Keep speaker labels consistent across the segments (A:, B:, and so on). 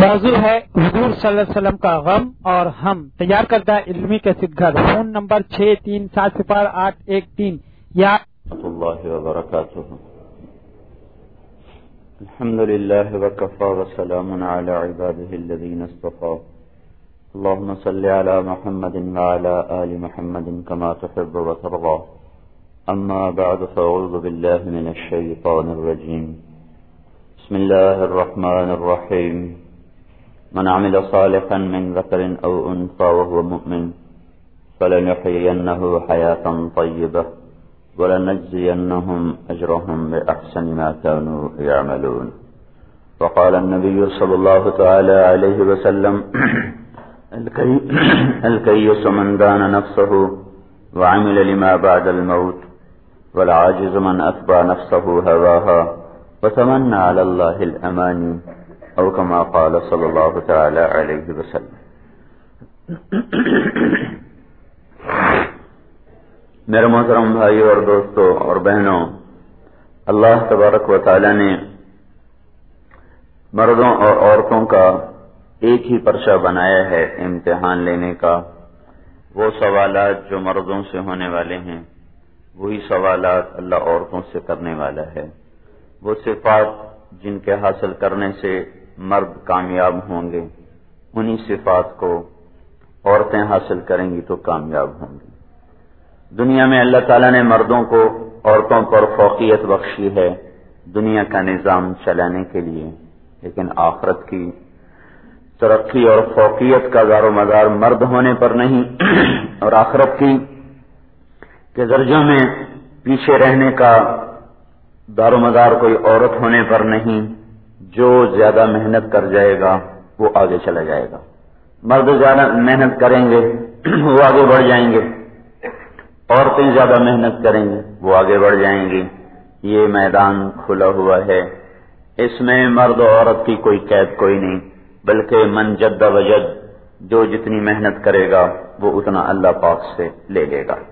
A: موضوع ہے حضور صلی اللہ علیہ وسلم کا غم اور ہم، تیار کردہ علمی کیسٹ گھر، فون نمبر 63708113 یا
B: اللہ وبرکاتہ۔ الحمد للہ وکفى وسلام علی عباده الذین اصطفى، اللهم صل علی محمد وعلى آل محمد كما تحب وترضى، اما بعد فاعوذ باللہ من الشیطان الرجیم، بسم اللہ الرحمن الرحیم، من عمل صالحا من ذکر او انثى وهو مؤمن فلنحيينه حياة طيبة ولنجزينهم أجرهم بأحسن ما كانوا يعملون۔ وقال النبي صلى الله تعالى عليه وسلم الكيس من دان نفسه وعمل لما بعد الموت، والعاجز من أتبع نفسه هواها وتمنى على الله الأماني، او كما قال صلی اللہ تعالی علیہ وسلم۔ میرے محترم بھائیوں اور دوستوں اور بہنوں، اللہ تبارک و تعالی نے مردوں اور عورتوں کا ایک ہی پرچہ بنایا ہے امتحان لینے کا۔ وہ سوالات جو مردوں سے ہونے والے ہیں وہی سوالات اللہ عورتوں سے کرنے والا ہے۔ وہ صفات جن کے حاصل کرنے سے مرد کامیاب ہوں گے، انہی صفات کو عورتیں حاصل کریں گی تو کامیاب ہوں گی۔ دنیا میں اللہ تعالیٰ نے مردوں کو عورتوں پر فوقیت بخشی ہے دنیا کا نظام چلانے کے لیے، لیکن آخرت کی ترقی اور فوقیت کا دار و مدار مرد ہونے پر نہیں، اور آخرت کی کے درجوں میں پیچھے رہنے کا دار و مدار کوئی عورت ہونے پر نہیں۔ جو زیادہ محنت کر جائے گا وہ آگے چلا جائے گا، مرد زیادہ محنت کریں گے وہ آگے بڑھ جائیں گے، عورتیں زیادہ محنت کریں گی وہ آگے بڑھ جائیں گی۔ یہ میدان کھلا ہوا ہے، اس میں مرد و عورت کی کوئی قید کوئی نہیں، بلکہ من جد وجد، جو جتنی محنت کرے گا وہ اتنا اللہ پاک سے لے لے گا۔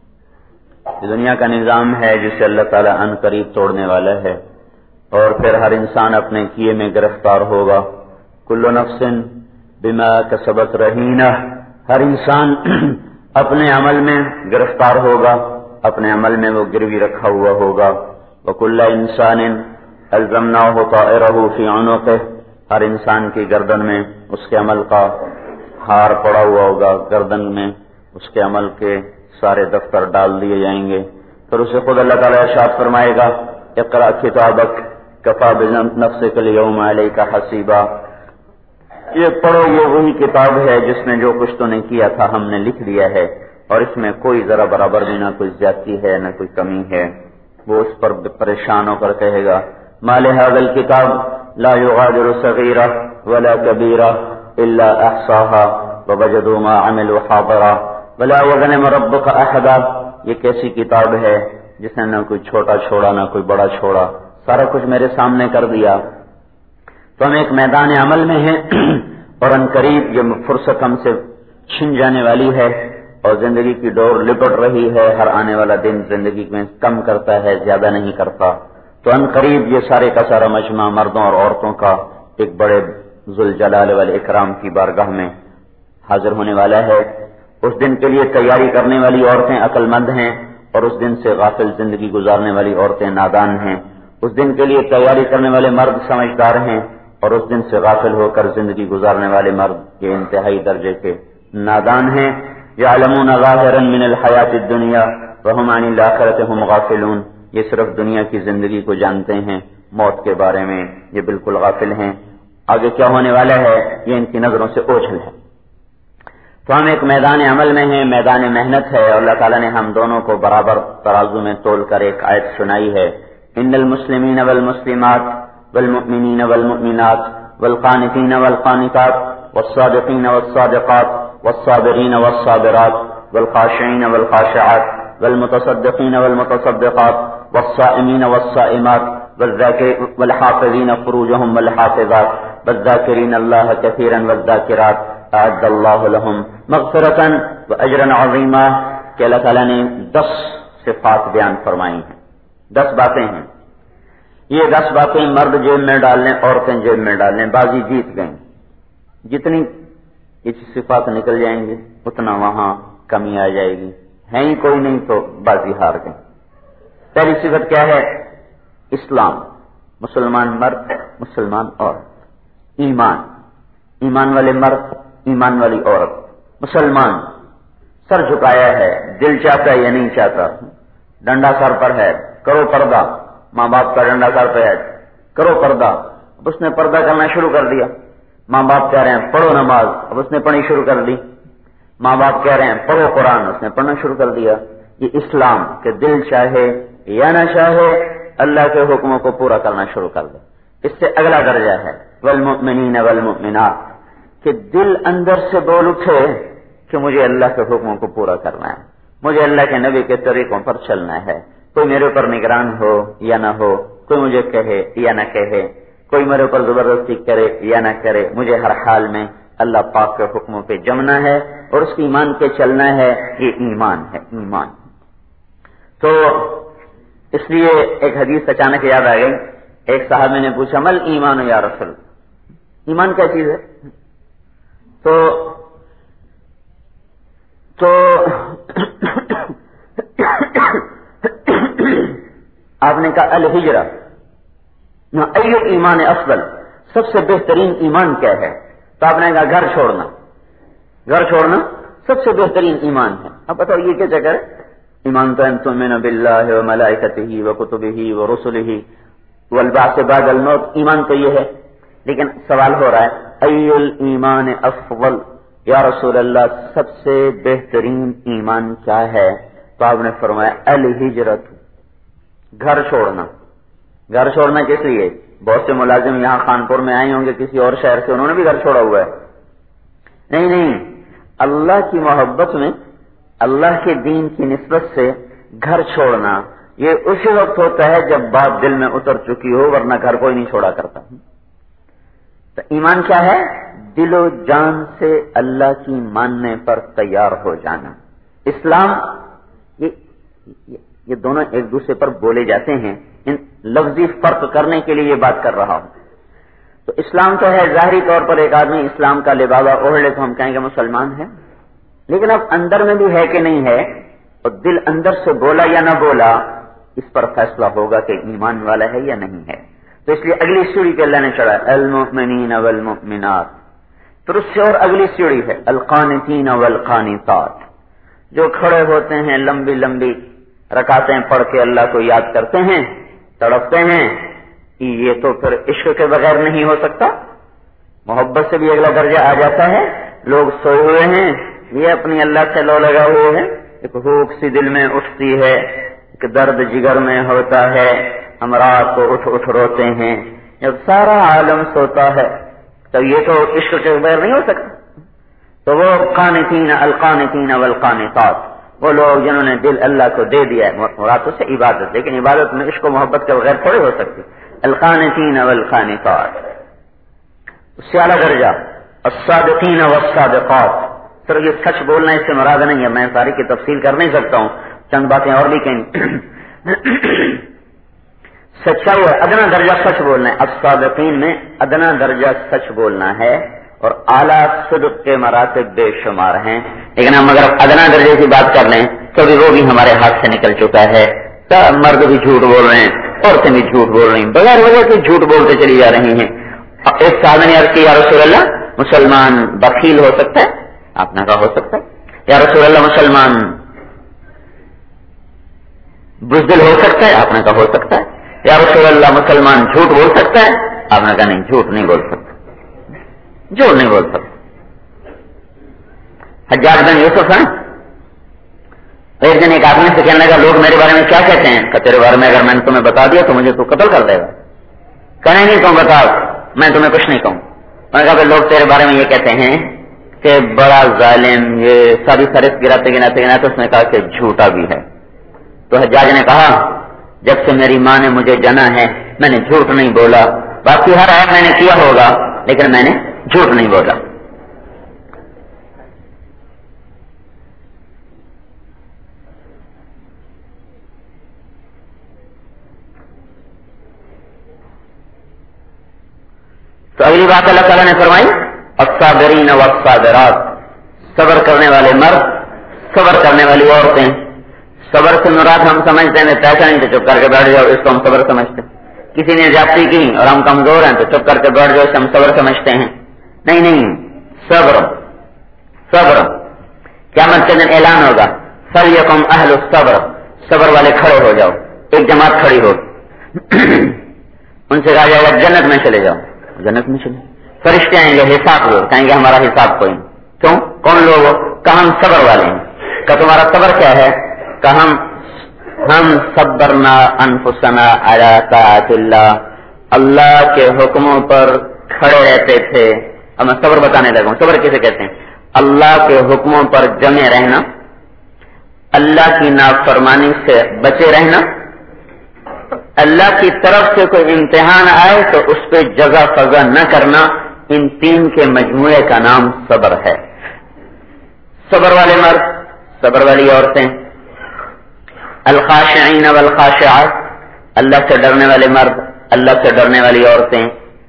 B: یہ دنیا کا نظام ہے جسے اللہ تعالیٰ عن قریب توڑنے والا ہے، اور پھر ہر انسان اپنے کیے میں گرفتار ہوگا۔ کل نفس بما کسبت رہینہ، ہر انسان اپنے عمل میں گرفتار ہوگا، اپنے عمل میں وہ گروی رکھا ہوا ہوگا۔ وکل انسان الزمناہ طائرہ فی عنقہ، ہر انسان کی گردن میں اس کے عمل کا ہار پڑا ہوا ہوگا، گردن میں اس کے عمل کے سارے دفتر ڈال دیے جائیں گے۔ پھر اسے خود اللہ تعالیٰ ارشاد فرمائے گا، اقرأ کتابک کفی بنفسک اليوم علیک حسیبا، یہ پڑھو، یہ وہی کتاب ہے جس میں جو کچھ تو نے کیا تھا ہم نے لکھ دیا ہے، اور اس میں کوئی ذرا برابر بھی نہ کوئی زیادتی ہے نہ کوئی کمی ہے۔ وہ اس پر پریشان ہو کر کہے گا، ما لهذا الكتاب لا يغادر صغیرہ ولا کبیرہ الا احصاها ووجدوا ما عملوا حاضرا ولا يظلم ربك احدا، یہ کیسی کتاب ہے جس نے نہ کوئی چھوٹا چھوڑا نہ کوئی بڑا چھوڑا، سارا کچھ میرے سامنے کر دیا۔ تو ہم ایک میدان عمل میں ہیں، اور ان قریب یہ فرصت ہم سے چھن جانے والی ہے، اور زندگی کی ڈور لپٹ رہی ہے، ہر آنے والا دن زندگی میں کم کرتا ہے، زیادہ نہیں کرتا۔ تو ان قریب یہ سارے کا سارا مجمع مردوں اور عورتوں کا ایک بڑے ذوالجلال والاکرام کی بارگاہ میں حاضر ہونے والا ہے۔ اس دن کے لیے تیاری کرنے والی عورتیں عقل مند ہیں، اور اس دن سے غافل زندگی گزارنے والی عورتیں نادان ہیں۔ اس دن کے لیے تیاری کرنے والے مرد سمجھدار ہیں، اور اس دن سے غافل ہو کر زندگی گزارنے والے مرد یہ انتہائی درجے کے نادان ہیں۔ یعلمون ظاہرا من الحیات الدنیا وهم عن الآخرۃ هم غافلون، یہ صرف دنیا کی زندگی کو جانتے ہیں، موت کے بارے میں یہ بالکل غافل ہیں، آگے کیا ہونے والا ہے یہ ان کی نظروں سے اوجھل ہے۔ تو ہم ایک میدان عمل میں ہیں، میدان محنت ہے، اور اللہ تعالیٰ نے ہم دونوں کو برابر ترازو میں تول کر ایک آیت سنائی ہے، ان المسلمین والمسلمات والمؤمنین والمؤمنات والقانتین والقانتات والصادقین والصادقات والصابرین والصابرات والخاشعین والخاشعات والمتصدقین والمتصدقات والصائمین والصائمات والحافظین فروجهم والحافظات والذاکرین اللہ کثیرا والذاکرات اعد اللہ لهم مغفرۃ واجرا عظیما، کہ اللہ تعالیٰ نے 10 صفات بیان فرمائی ہیں، 10 باتیں ہیں۔ یہ 10 باتیں مرد جیب میں ڈال لیں، عورتیں جیب میں ڈال لیں، بازی جیت گئیں۔ جتنی یہ صفات نکل جائیں گے اتنا وہاں کمی آ جائے گی. ہے ہی کوئی نہیں تو بازی ہار گئے. پہلی صفت کیا ہے؟ اسلام، مسلمان مرد مسلمان عورت. ایمان، ایمان والے مرد ایمان والی عورت. مسلمان سر جھکایا ہے، دل چاہتا ہے یا نہیں چاہتا. ڈنڈا سر پر ہے، کرو پردہ. ماں باپ کا ڈنڈا سر پہ ہے، کرو پردہ. اب اس نے پردہ کرنا شروع کر دیا. ماں باپ کہہ رہے ہیں پڑھو نماز، اب اس نے پڑھنی شروع کر دی. ماں باپ کہہ رہے ہیں پڑھو قرآن، اس نے پڑھنا شروع کر دیا. یہ اسلام کہ دل چاہے یا نہ چاہے اللہ کے حکموں کو پورا کرنا شروع کر دے. اس سے اگلا درجہ ہے والمؤمنین والمؤمنات کہ دل اندر سے بول اٹھے کہ مجھے اللہ کے حکموں کو پورا کرنا ہے، مجھے اللہ کے نبی کے طریقوں پر چلنا ہے. کوئی میرے اوپر نگران ہو یا نہ ہو، کوئی مجھے کہے یا نہ کہے، کوئی میرے اوپر زبردستی کرے یا نہ کرے، مجھے ہر حال میں اللہ پاک کے حکموں پہ جمنا ہے اور اس کی ایمان پہ چلنا ہے. یہ ایمان ہے، ایمان. تو اس لیے ایک حدیث اچانک یاد آ گئی. ایک صحابی نے پوچھا مل ایمان یا رسول، ایمان کیا چیز ہے؟ تو آپ نے کہا الہجرہ. ایو ایمان افضل، سب سے بہترین ایمان کیا ہے؟ تو آپ نے کہا گھر چھوڑنا. گھر چھوڑنا سب سے بہترین ایمان ہے. اب بتاؤ یہ کیا چکر ہے؟ ایمان تو ان تؤمن باللہ وملائکتہ وکتبہ ورسلہ والبعث بعد الموت، ایمان تو یہ ہے. لیکن سوال ہو رہا ہے ای الایمان افضل، یا رسول اللہ سب سے بہترین ایمان کیا ہے؟ تو آپ نے فرمایا الہجرت، گھر چھوڑنا. گھر چھوڑنا کس لیے؟ بہت سے ملازم یہاں خانپور میں آئے ہوں گے کسی اور شہر سے، انہوں نے بھی گھر چھوڑا ہوا ہے. نہیں، اللہ کی محبت میں اللہ کے دین کی نسبت سے گھر چھوڑنا یہ اسی وقت ہوتا ہے جب بات دل میں اتر چکی ہو، ورنہ گھر کوئی نہیں چھوڑا کرتا. تو ایمان کیا ہے؟ دل و جان سے اللہ کی ماننے پر تیار ہو جانا. اسلام یہ دونوں ایک دوسرے پر بولے جاتے ہیں. ان لفظی فرق کرنے کے لیے یہ بات کر رہا ہوں. تو اسلام تو ہے ظاہری طور پر ایک آدمی اسلام کا لبادہ اوڑھ لے تو ہم کہیں گے مسلمان ہے. لیکن اب اندر میں بھی ہے کہ نہیں ہے، اور دل اندر سے بولا یا نہ بولا، اس پر فیصلہ ہوگا کہ ایمان والا ہے یا نہیں ہے. تو اس لیے اگلی سیڑھی پہ اللہ نے چڑھا المؤمنین والمؤمنات. پھر اس سے اور اگلی سیڑھی ہے القانتین والقانتات، جو کھڑے ہوتے ہیں لمبی لمبی رکعتیں پڑھ کے اللہ کو یاد کرتے ہیں، تڑپتے ہیں. یہ تو پھر عشق کے بغیر نہیں ہو سکتا. محبت سے بھی اگلا درجہ آ جاتا ہے. لوگ سوئے ہوئے ہیں، یہ اپنی اللہ سے لو لگا ہوئے ہیں، ایک بھوک سی دل میں اٹھتی ہے، ایک درد جگر میں ہوتا ہے، ہم رات کو اٹھ روتے ہیں. جب سارا عالم سوتا ہے تو یہ تو عشق کے بغیر نہیں ہو سکتا. تو وہ قانتین القانتین والقانتات، وہ لوگ جنہوں نے دل اللہ کو دے دیا ہے. مراد سے عبادت، لیکن عبادت میں عشق و محبت کے بغیر تھوڑی ہو سکتی. القانتین والقانتات. اس سے اعلیٰ درجہ الصادقین والصادقات. صرف یہ سچ بولنا اس سے مراد نہیں ہے، میں ساری کی تفصیل کر نہیں سکتا ہوں، چند باتیں اور بھی کہیں. سچائی ہے ادنا درجہ سچ بولنا ہے. الصادقین میں ادنا درجہ سچ بولنا ہے اور اعلیٰ صدق کے مراتب بے شمار ہیں. لیکن ہم اگر ادنا درجے کی بات کر لیں تو بھی وہ بھی ہمارے ہاتھ سے نکل چکا ہے. مرد بھی جھوٹ بول رہے ہیں، عورتیں بھی جھوٹ بول رہی ہیں، بغیر وجہ سے جھوٹ بولتے چلی جا رہی ہیں. ایک صاحب نے عرض کی یا رسول اللہ مسلمان بخیل ہو سکتا ہے؟ آپ نے کہا ہو سکتا ہے. یا رسول اللہ مسلمان بزدل ہو سکتا ہے؟ آپ نے کہا ہو سکتا ہے. یا رسول اللہ مسلمان جھوٹ بول سکتا ہے؟ آپ نے کہا نہیں، جھوٹ نہیں بول سکتا، جھوٹ نہیں بول سکتا. حجاج بن یوسف ہیں، ایک دن ایک آدمی سے کہنے لگا لوگ میرے بارے میں کیا کہتے ہیں؟ کہ تیرے بارے میں اگر میں نے تمہیں بتا دیا تو مجھے تو قتل کر دے گا. کہنے نہیں تم بتاؤ، میں تمہیں کچھ نہیں کہوں. میں نے کہا کہ لوگ تیرے بارے میں یہ کہتے ہیں کہ بڑا ظالم، یہ ساری فہرست گراتے اس نے کہا کہ جھوٹا بھی ہے. تو حجاج نے کہا جب سے میری ماں نے مجھے جنا ہے میں نے جھوٹ نہیں بولا. باقی ہر عیب میں نے کیا ہوگا لیکن میں نے جھوٹ نہیں بولا. تو اگلی بات اللہ تعالیٰ نے فرمائی الصابرین والصابرات، صبر کرنے والے مرد، صبر کرنے والی عورتیں. صبر سے مراد ہم سمجھتے ہیں پیسہ نہیں تو چپ کر کے بیٹھ جاؤ، اس کو ہم صبر سمجھتے ہیں. کسی نے زیادتی کی اور ہم کمزور ہیں تو چپ کر کے بیٹھ جاؤ، اسے ہم صبر سمجھتے ہیں. نہیں، صبر. قیامت کے دن اعلان ہوگا فَلْيَقُمْ أَهْلُ الصَّبْرِ، صبر والے کھڑے ہو جاؤ. ایک جماعت کھڑی ہو، ان سے کہا جائے گا جنت میں چلے جاؤ. جنت میں چلے، فرشتے آئیں گے حساب لو، کہیں گے ہمارا حساب کوئی نہیں. کیوں؟ کون لوگ ہو؟ کہ ہم صبر والے ہیں. کہ تمہارا صبر کیا ہے؟ کہ ہم صبرنا انفسنا علی طاعت اللہ، اللہ کے حکموں پر کھڑے رہتے تھے. اب میں صبر بتانے لگا ہوں. صبر کسے کہتے ہیں؟ اللہ کے حکموں پر جمے رہنا، اللہ کی نافرمانی سے بچے رہنا. اللہ کی طرف سے کوئی امتحان آئے تو اس پہ جزا فضا نہ کرنا. ان تین کے مجموعے کا نام صبر ہے. صبر والے مرد، صبر والی عورتیں. الخاشعین والخاشعات، اللہ سے ڈرنے والے مرد، اللہ سے ڈرنے والی عورتیں.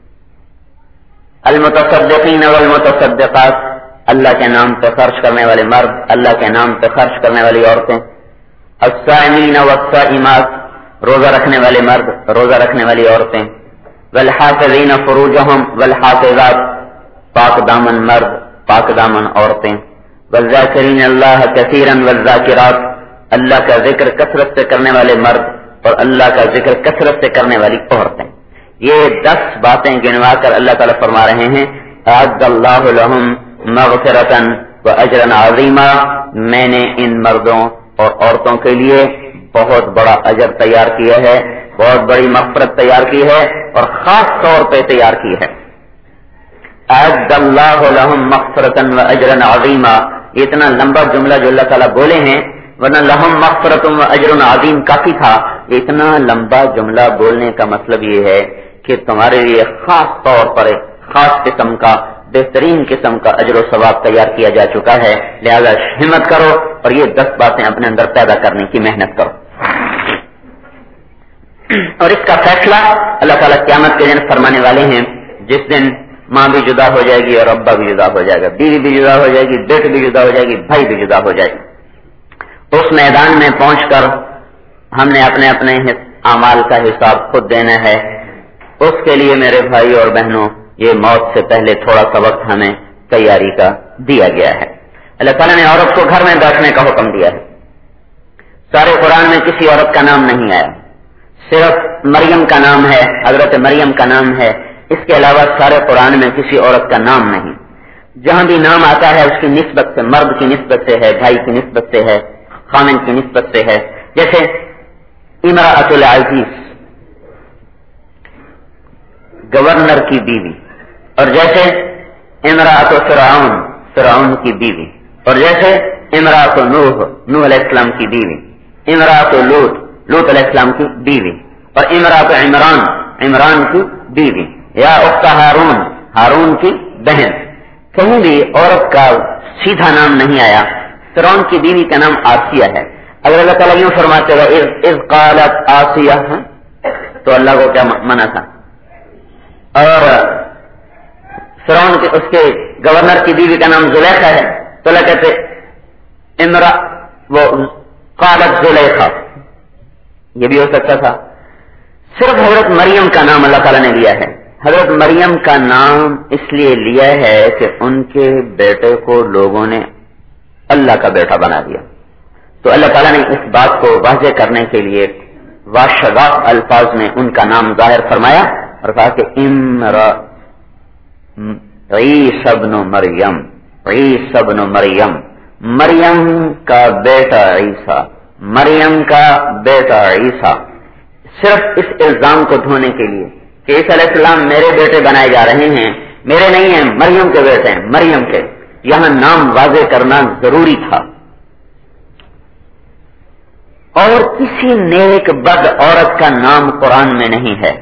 B: المتصدقین والمتصدقات، اللہ کے نام پہ خرچ کرنے والے مرد، اللہ کے نام پہ خرچ کرنے والی عورتیں. الصائمین والصائمات، روزہ رکھنے والے مرد، روزہ رکھنے والی عورتیں. والحافظین فروجہم والحافظات، پاک دامن مرد، پاک دامن عورتیں. والذاکرین اللہ کثیرا والذاکرات، اللہ کا ذکر کثرت سے کرنے والے مرد اور اللہ کا ذکر کثرت سے کرنے والی عورتیں. یہ 10 باتیں گنوا کر اللہ تعالیٰ فرما رہے ہیں اعد اللہ لہم مغفرۃ واجرا عظیما، میں نے ان مردوں اور عورتوں کے لیے بہت بڑا اجر تیار کیا ہے، بہت بڑی مغفرت تیار کی ہے اور خاص طور پہ تیار کی ہے. اعد اللہ لہم مغفرۃ واجرا عظیما، اتنا لمبا جملہ جو اللہ تعالیٰ بولے ہیں، ورنہ لہم مغفرۃ واجر عظیم کافی تھا. اتنا لمبا جملہ بولنے کا مطلب یہ ہے کہ تمہارے لیے خاص طور پر ایک خاص قسم کا، بہترین قسم کا اجر و ثواب تیار کیا جا چکا ہے. لہذا ہمت کرو اور یہ 10 باتیں اپنے اندر پیدا کرنے کی محنت کرو. اور اس کا فیصلہ اللہ تعالیٰ قیامت کے دن فرمانے والے ہیں، جس دن ماں بھی جدا ہو جائے گی اور ابا بھی جدا ہو جائے گا، بیوی بھی جدا ہو جائے گی، بیٹی بھی جدا ہو جائے گی، بھائی بھی جدا ہو جائے گا. اس میدان میں پہنچ کر ہم نے اپنے اپنے اعمال کا حساب خود دینا ہے. اس کے لیے میرے بھائی اور بہنوں، یہ موت سے پہلے تھوڑا سا وقت ہمیں تیاری کا دیا گیا ہے. اللہ تعالیٰ نے عورت کو گھر میں بیٹھنے کا حکم دیا ہے. سارے قرآن میں کسی عورت کا نام نہیں آیا، صرف مریم کا نام ہے، حضرت مریم کا نام ہے. اس کے علاوہ سارے قرآن میں کسی عورت کا نام نہیں. جہاں بھی نام آتا ہے اس کی نسبت سے، مرد کی نسبت سے ہے، بھائی کی نسبت سے ہے، خامن کی نسبت سے ہے. جیسے امرأۃ العزیز، گورنر کی بیوی، اور جیسے امرأۃ فرعون، فرعون کی بیوی، اور جیسے امرأۃ نوح، نوح علیہ السلام کی بیوی، امرأۃ لوط، لوط علیہ السلام کی بیوی، اور امرأۃ عمران، عمران کی بیوی، یا اخت ہارون، ہارون کی بہن. کہیں بھی عورت کا سیدھا نام نہیں آیا. فرعون کی بیوی کا نام آسیہ ہے. اگر اللہ تعالیٰ یوں فرماتے گا اذ قالت آسیہ، تو اللہ کو کیا منع تھا؟ اور فرعون کے اس کے گورنر کی بیوی کا نام زلیخا ہے تو اللہ کہتے وہ قالت زلیخا، یہ بھی ہو سکتا تھا. صرف حضرت مریم کا نام اللہ تعالیٰ نے لیا ہے. حضرت مریم کا نام اس لیے لیا ہے کہ ان کے بیٹے کو لوگوں نے اللہ کا بیٹا بنا دیا. تو اللہ تعالیٰ نے اس بات کو واضح کرنے کے لیے واشغاف الفاظ میں ان کا نام ظاہر فرمایا اور کہا کہ عیسی ابن مریم، عیسی ابن مریم، مریم کا بیٹا عیسیٰ، مریم کا بیٹا عیسیٰ. صرف اس الزام کو دھونے کے لیے کہ عیسیٰ علیہ السلام میرے بیٹے بنائے جا رہے ہیں، میرے نہیں ہیں، مریم کے بیٹے ہیں، مریم کے، یہاں نام واضح کرنا ضروری تھا. اور کسی نیک بد عورت کا نام قرآن میں نہیں ہے.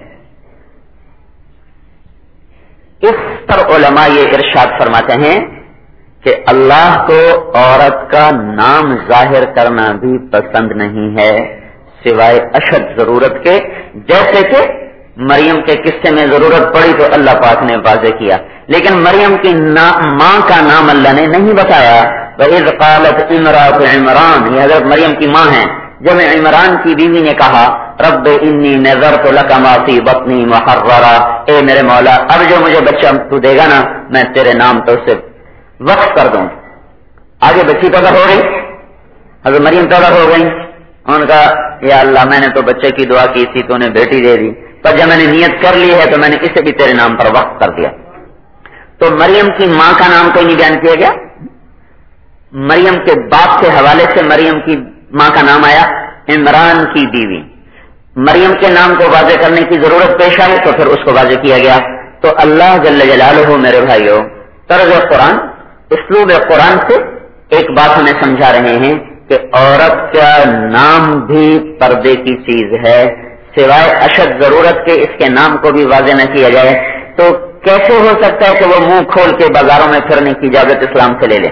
B: اس پر علماء یہ ارشاد فرماتے ہیں کہ اللہ کو عورت کا نام ظاہر کرنا بھی پسند نہیں ہے سوائے اشد ضرورت کے، جیسے کہ مریم کے قصے میں ضرورت پڑی تو اللہ پاک نے واضح کیا، لیکن مریم کی ماں کا نام اللہ نے نہیں بتایا۔ وَإِذْ قَالَتْ امْرَأَتُ عِمْرَانَ، یہ حضرت مریم کی ماں ہیں، جب عمران کی بیوی نے کہا رب انی نذرت لک ما فی بطنی محررا، اے میرے مولا اب جو مجھے بچہ تو دے گا نا میں تیرے نام تو اسے وقف کر دوں۔ آگے بچی پیدا ہو گئی، حضرت مریم پیدا ہو گئی، ان کا یا اللہ میں نے تو بچے کی دعا کی تھی تو انہیں بیٹی دے دی، پر جب میں نے نیت کر لی ہے تو میں نے اسے بھی تیرے نام پر وقف کر دیا۔ تو مریم کی ماں کا نام کوئی نہیں بیان کیا گیا، مریم کے باپ کے حوالے سے مریم کی ماں کا نام آیا عمران کی بیوی۔ مریم کے نام کو واضح کرنے کی ضرورت پیش آئی تو پھر اس کو واضح کیا گیا۔ تو اللہ جل جلالہ میرے بھائیوں طرز قرآن اسلوب قرآن سے ایک بات ہمیں سمجھا رہے ہیں کہ عورت کا نام بھی پردے کی چیز ہے، سوائے اشد ضرورت کے اس کے نام کو بھی واضح نہ کیا جائے تو کیسے ہو سکتا ہے کہ وہ منہ کھول کے بازاروں میں پھرنے کی اجازت اسلام سے لے لے؟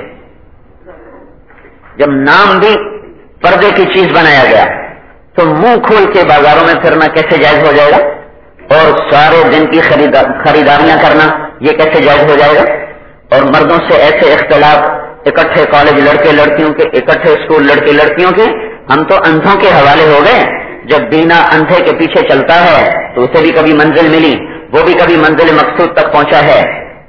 B: جب نام بھی پردے کی چیز بنایا گیا تو منہ کھول کے بازاروں میں پھرنا کیسے جائز ہو جائے گا؟ اور سارے دن کی خریداریاں کرنا یہ کیسے جائز ہو جائے گا؟ اور مردوں سے ایسے اختلاف، اکٹھے کالج لڑکے لڑکیوں کے، اکٹھے اسکول لڑکے لڑکیوں کے، ہم تو اندھوں کے حوالے ہو گئے۔ جب بینا اندھے کے پیچھے چلتا ہے تو اسے بھی کبھی منزل ملی، وہ بھی کبھی منزل مقصود تک پہنچا ہے۔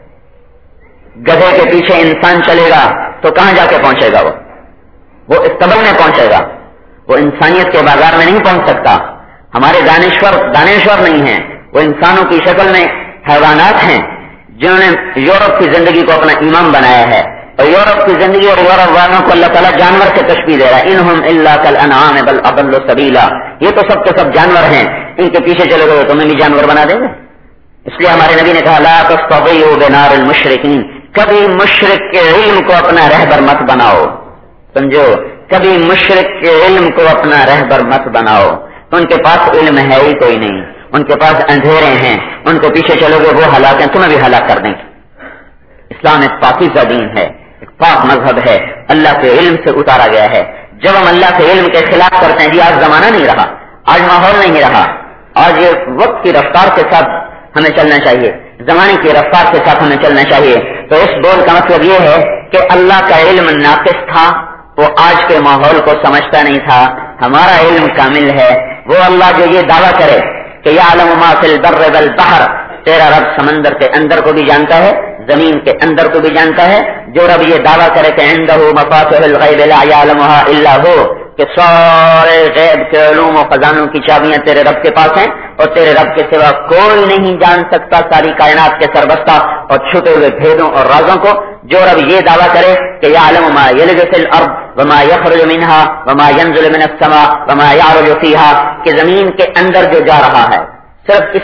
B: گدھے کے پیچھے انسان چلے گا تو کہاں جا کے پہنچے گا؟ وہ استقبال میں پہنچے گا، وہ انسانیت کے بازار میں نہیں پہنچ سکتا۔ ہمارے دانشور نہیں ہیں، وہ انسانوں کی شکل میں حیوانات ہیں جنہوں نے یورپ کی زندگی کو اپنا امام بنایا ہے، اور یورپ کی زندگی اور یورپ والوں کو اللہ تعالیٰ جانور سے تشبیہ دے رہا ہے، انہم الا کالانعام بل اضل سبیلا، یہ تو سب کے سب جانور ہیں، ان کے پیچھے چلے گئے تمہیں بھی جانور بنا دیں گے۔ اس لیے ہمارے نبی نے کہا لا تستضیعوا بنار المشرکین، کبھی مشرک کے علم کو اپنا رہبر مت بناؤ، سمجھو، کبھی مشرک کے علم کو اپنا رہبر مت بناؤ، ان کے پاس علم ہے ہی کوئی نہیں، ان کے پاس اندھیرے ہیں، ان کے پیچھے چلو گے وہ ہلاک ہیں، تمہیں بھی ہلاک کر دیں گے۔ اسلام ایک پاکیزہ دین ہے، ایک پاک مذہب ہے، اللہ کے علم سے اتارا گیا ہے۔ جب ہم اللہ کے علم کے خلاف کرتے ہیں، جی آج زمانہ نہیں رہا، آج ماحول نہیں رہا، آج یہ وقت کی رفتار کے ساتھ ہمیں چلنا چاہیے، زمانے کی رفتار کے ساتھ ہمیں چلنا چاہیے۔ تو اس بول کا مطلب یہ ہے کہ اللہ کا علم ناقص تھا، وہ آج کے ماحول کو سمجھتا نہیں تھا، ہمارا علم کامل ہے۔ وہ اللہ جو یہ دعویٰ کرے کہ یعلم ما فی البر والبحر، تیرا رب سمندر کے اندر کو بھی جانتا ہے، زمین کے اندر کو بھی جانتا ہے۔ جو رب یہ دعویٰ کرے کہ عنده مفاتیح الغیب لا یعلمها الا هو، کہ سارے غیب کے علوم و خزانوں کی چابیاں تیرے رب کے پاس ہیں اور تیرے رب کے سوا کوئی نہیں جان سکتا ساری کائنات کے سربستہ اور چھپے ہوئے بھیدوں اور رازوں کو۔ جو رب یہ دعویٰ کرے کہ یعلم ما یلج فی الارض وما یخرج منها وما ینزل من السماء وما یعرج فیها، کہ زمین کے اندر جو جا رہا ہے، صرف اس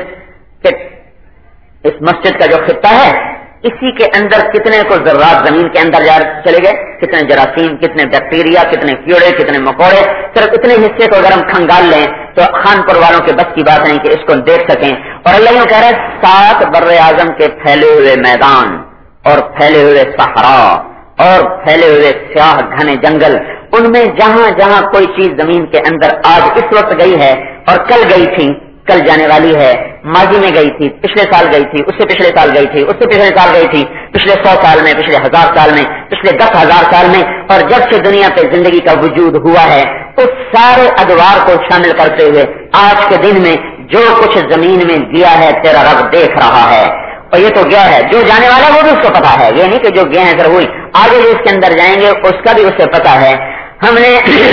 B: مسجد کا جو خطہ ہے اسی کے اندر کتنے کو ذرات زمین کے اندر چلے گئے، کتنے جراثیم، کتنے بیکٹیریا، کتنے کیڑے، کتنے مکوڑے، صرف اتنے حصے کو اگر ہم کھنگال لیں تو خانپور والوں کے بس کی بات نہیں کہ اس کو دیکھ سکیں۔ اور اللہ یوں کہہ رہے 7 بر اعظم کے پھیلے ہوئے میدان اور پھیلے ہوئے صحرا اور پھیلے ہوئے سیاہ گھنے جنگل، ان میں جہاں جہاں کوئی چیز زمین کے اندر آج اس وقت گئی ہے اور کل گئی تھی، کل جانے والی ہے، ماضی میں گئی تھی، پچھلے سال گئی تھی، اس سے پچھلے سال گئی تھی، اس سے پچھلے سال گئی تھی، پچھلے 100 سال میں، پچھلے 1000 سال میں، پچھلے 10,000 سال میں، اور جب سے دنیا پہ زندگی کا وجود ہوا ہے اس سارے ادوار کو شامل کرتے ہوئے آج کے دن میں جو کچھ زمین میں گیا ہے تیرا رب دیکھ رہا ہے۔ اور یہ تو گیا ہے، جو جانے والا وہ بھی اس کو پتا ہے، یہ نہیں کہ جو گئے ہیں پھر ہوئی، آگے جو اس کے اندر جائیں گے اس کا بھی اسے پتا ہے۔ ہم نے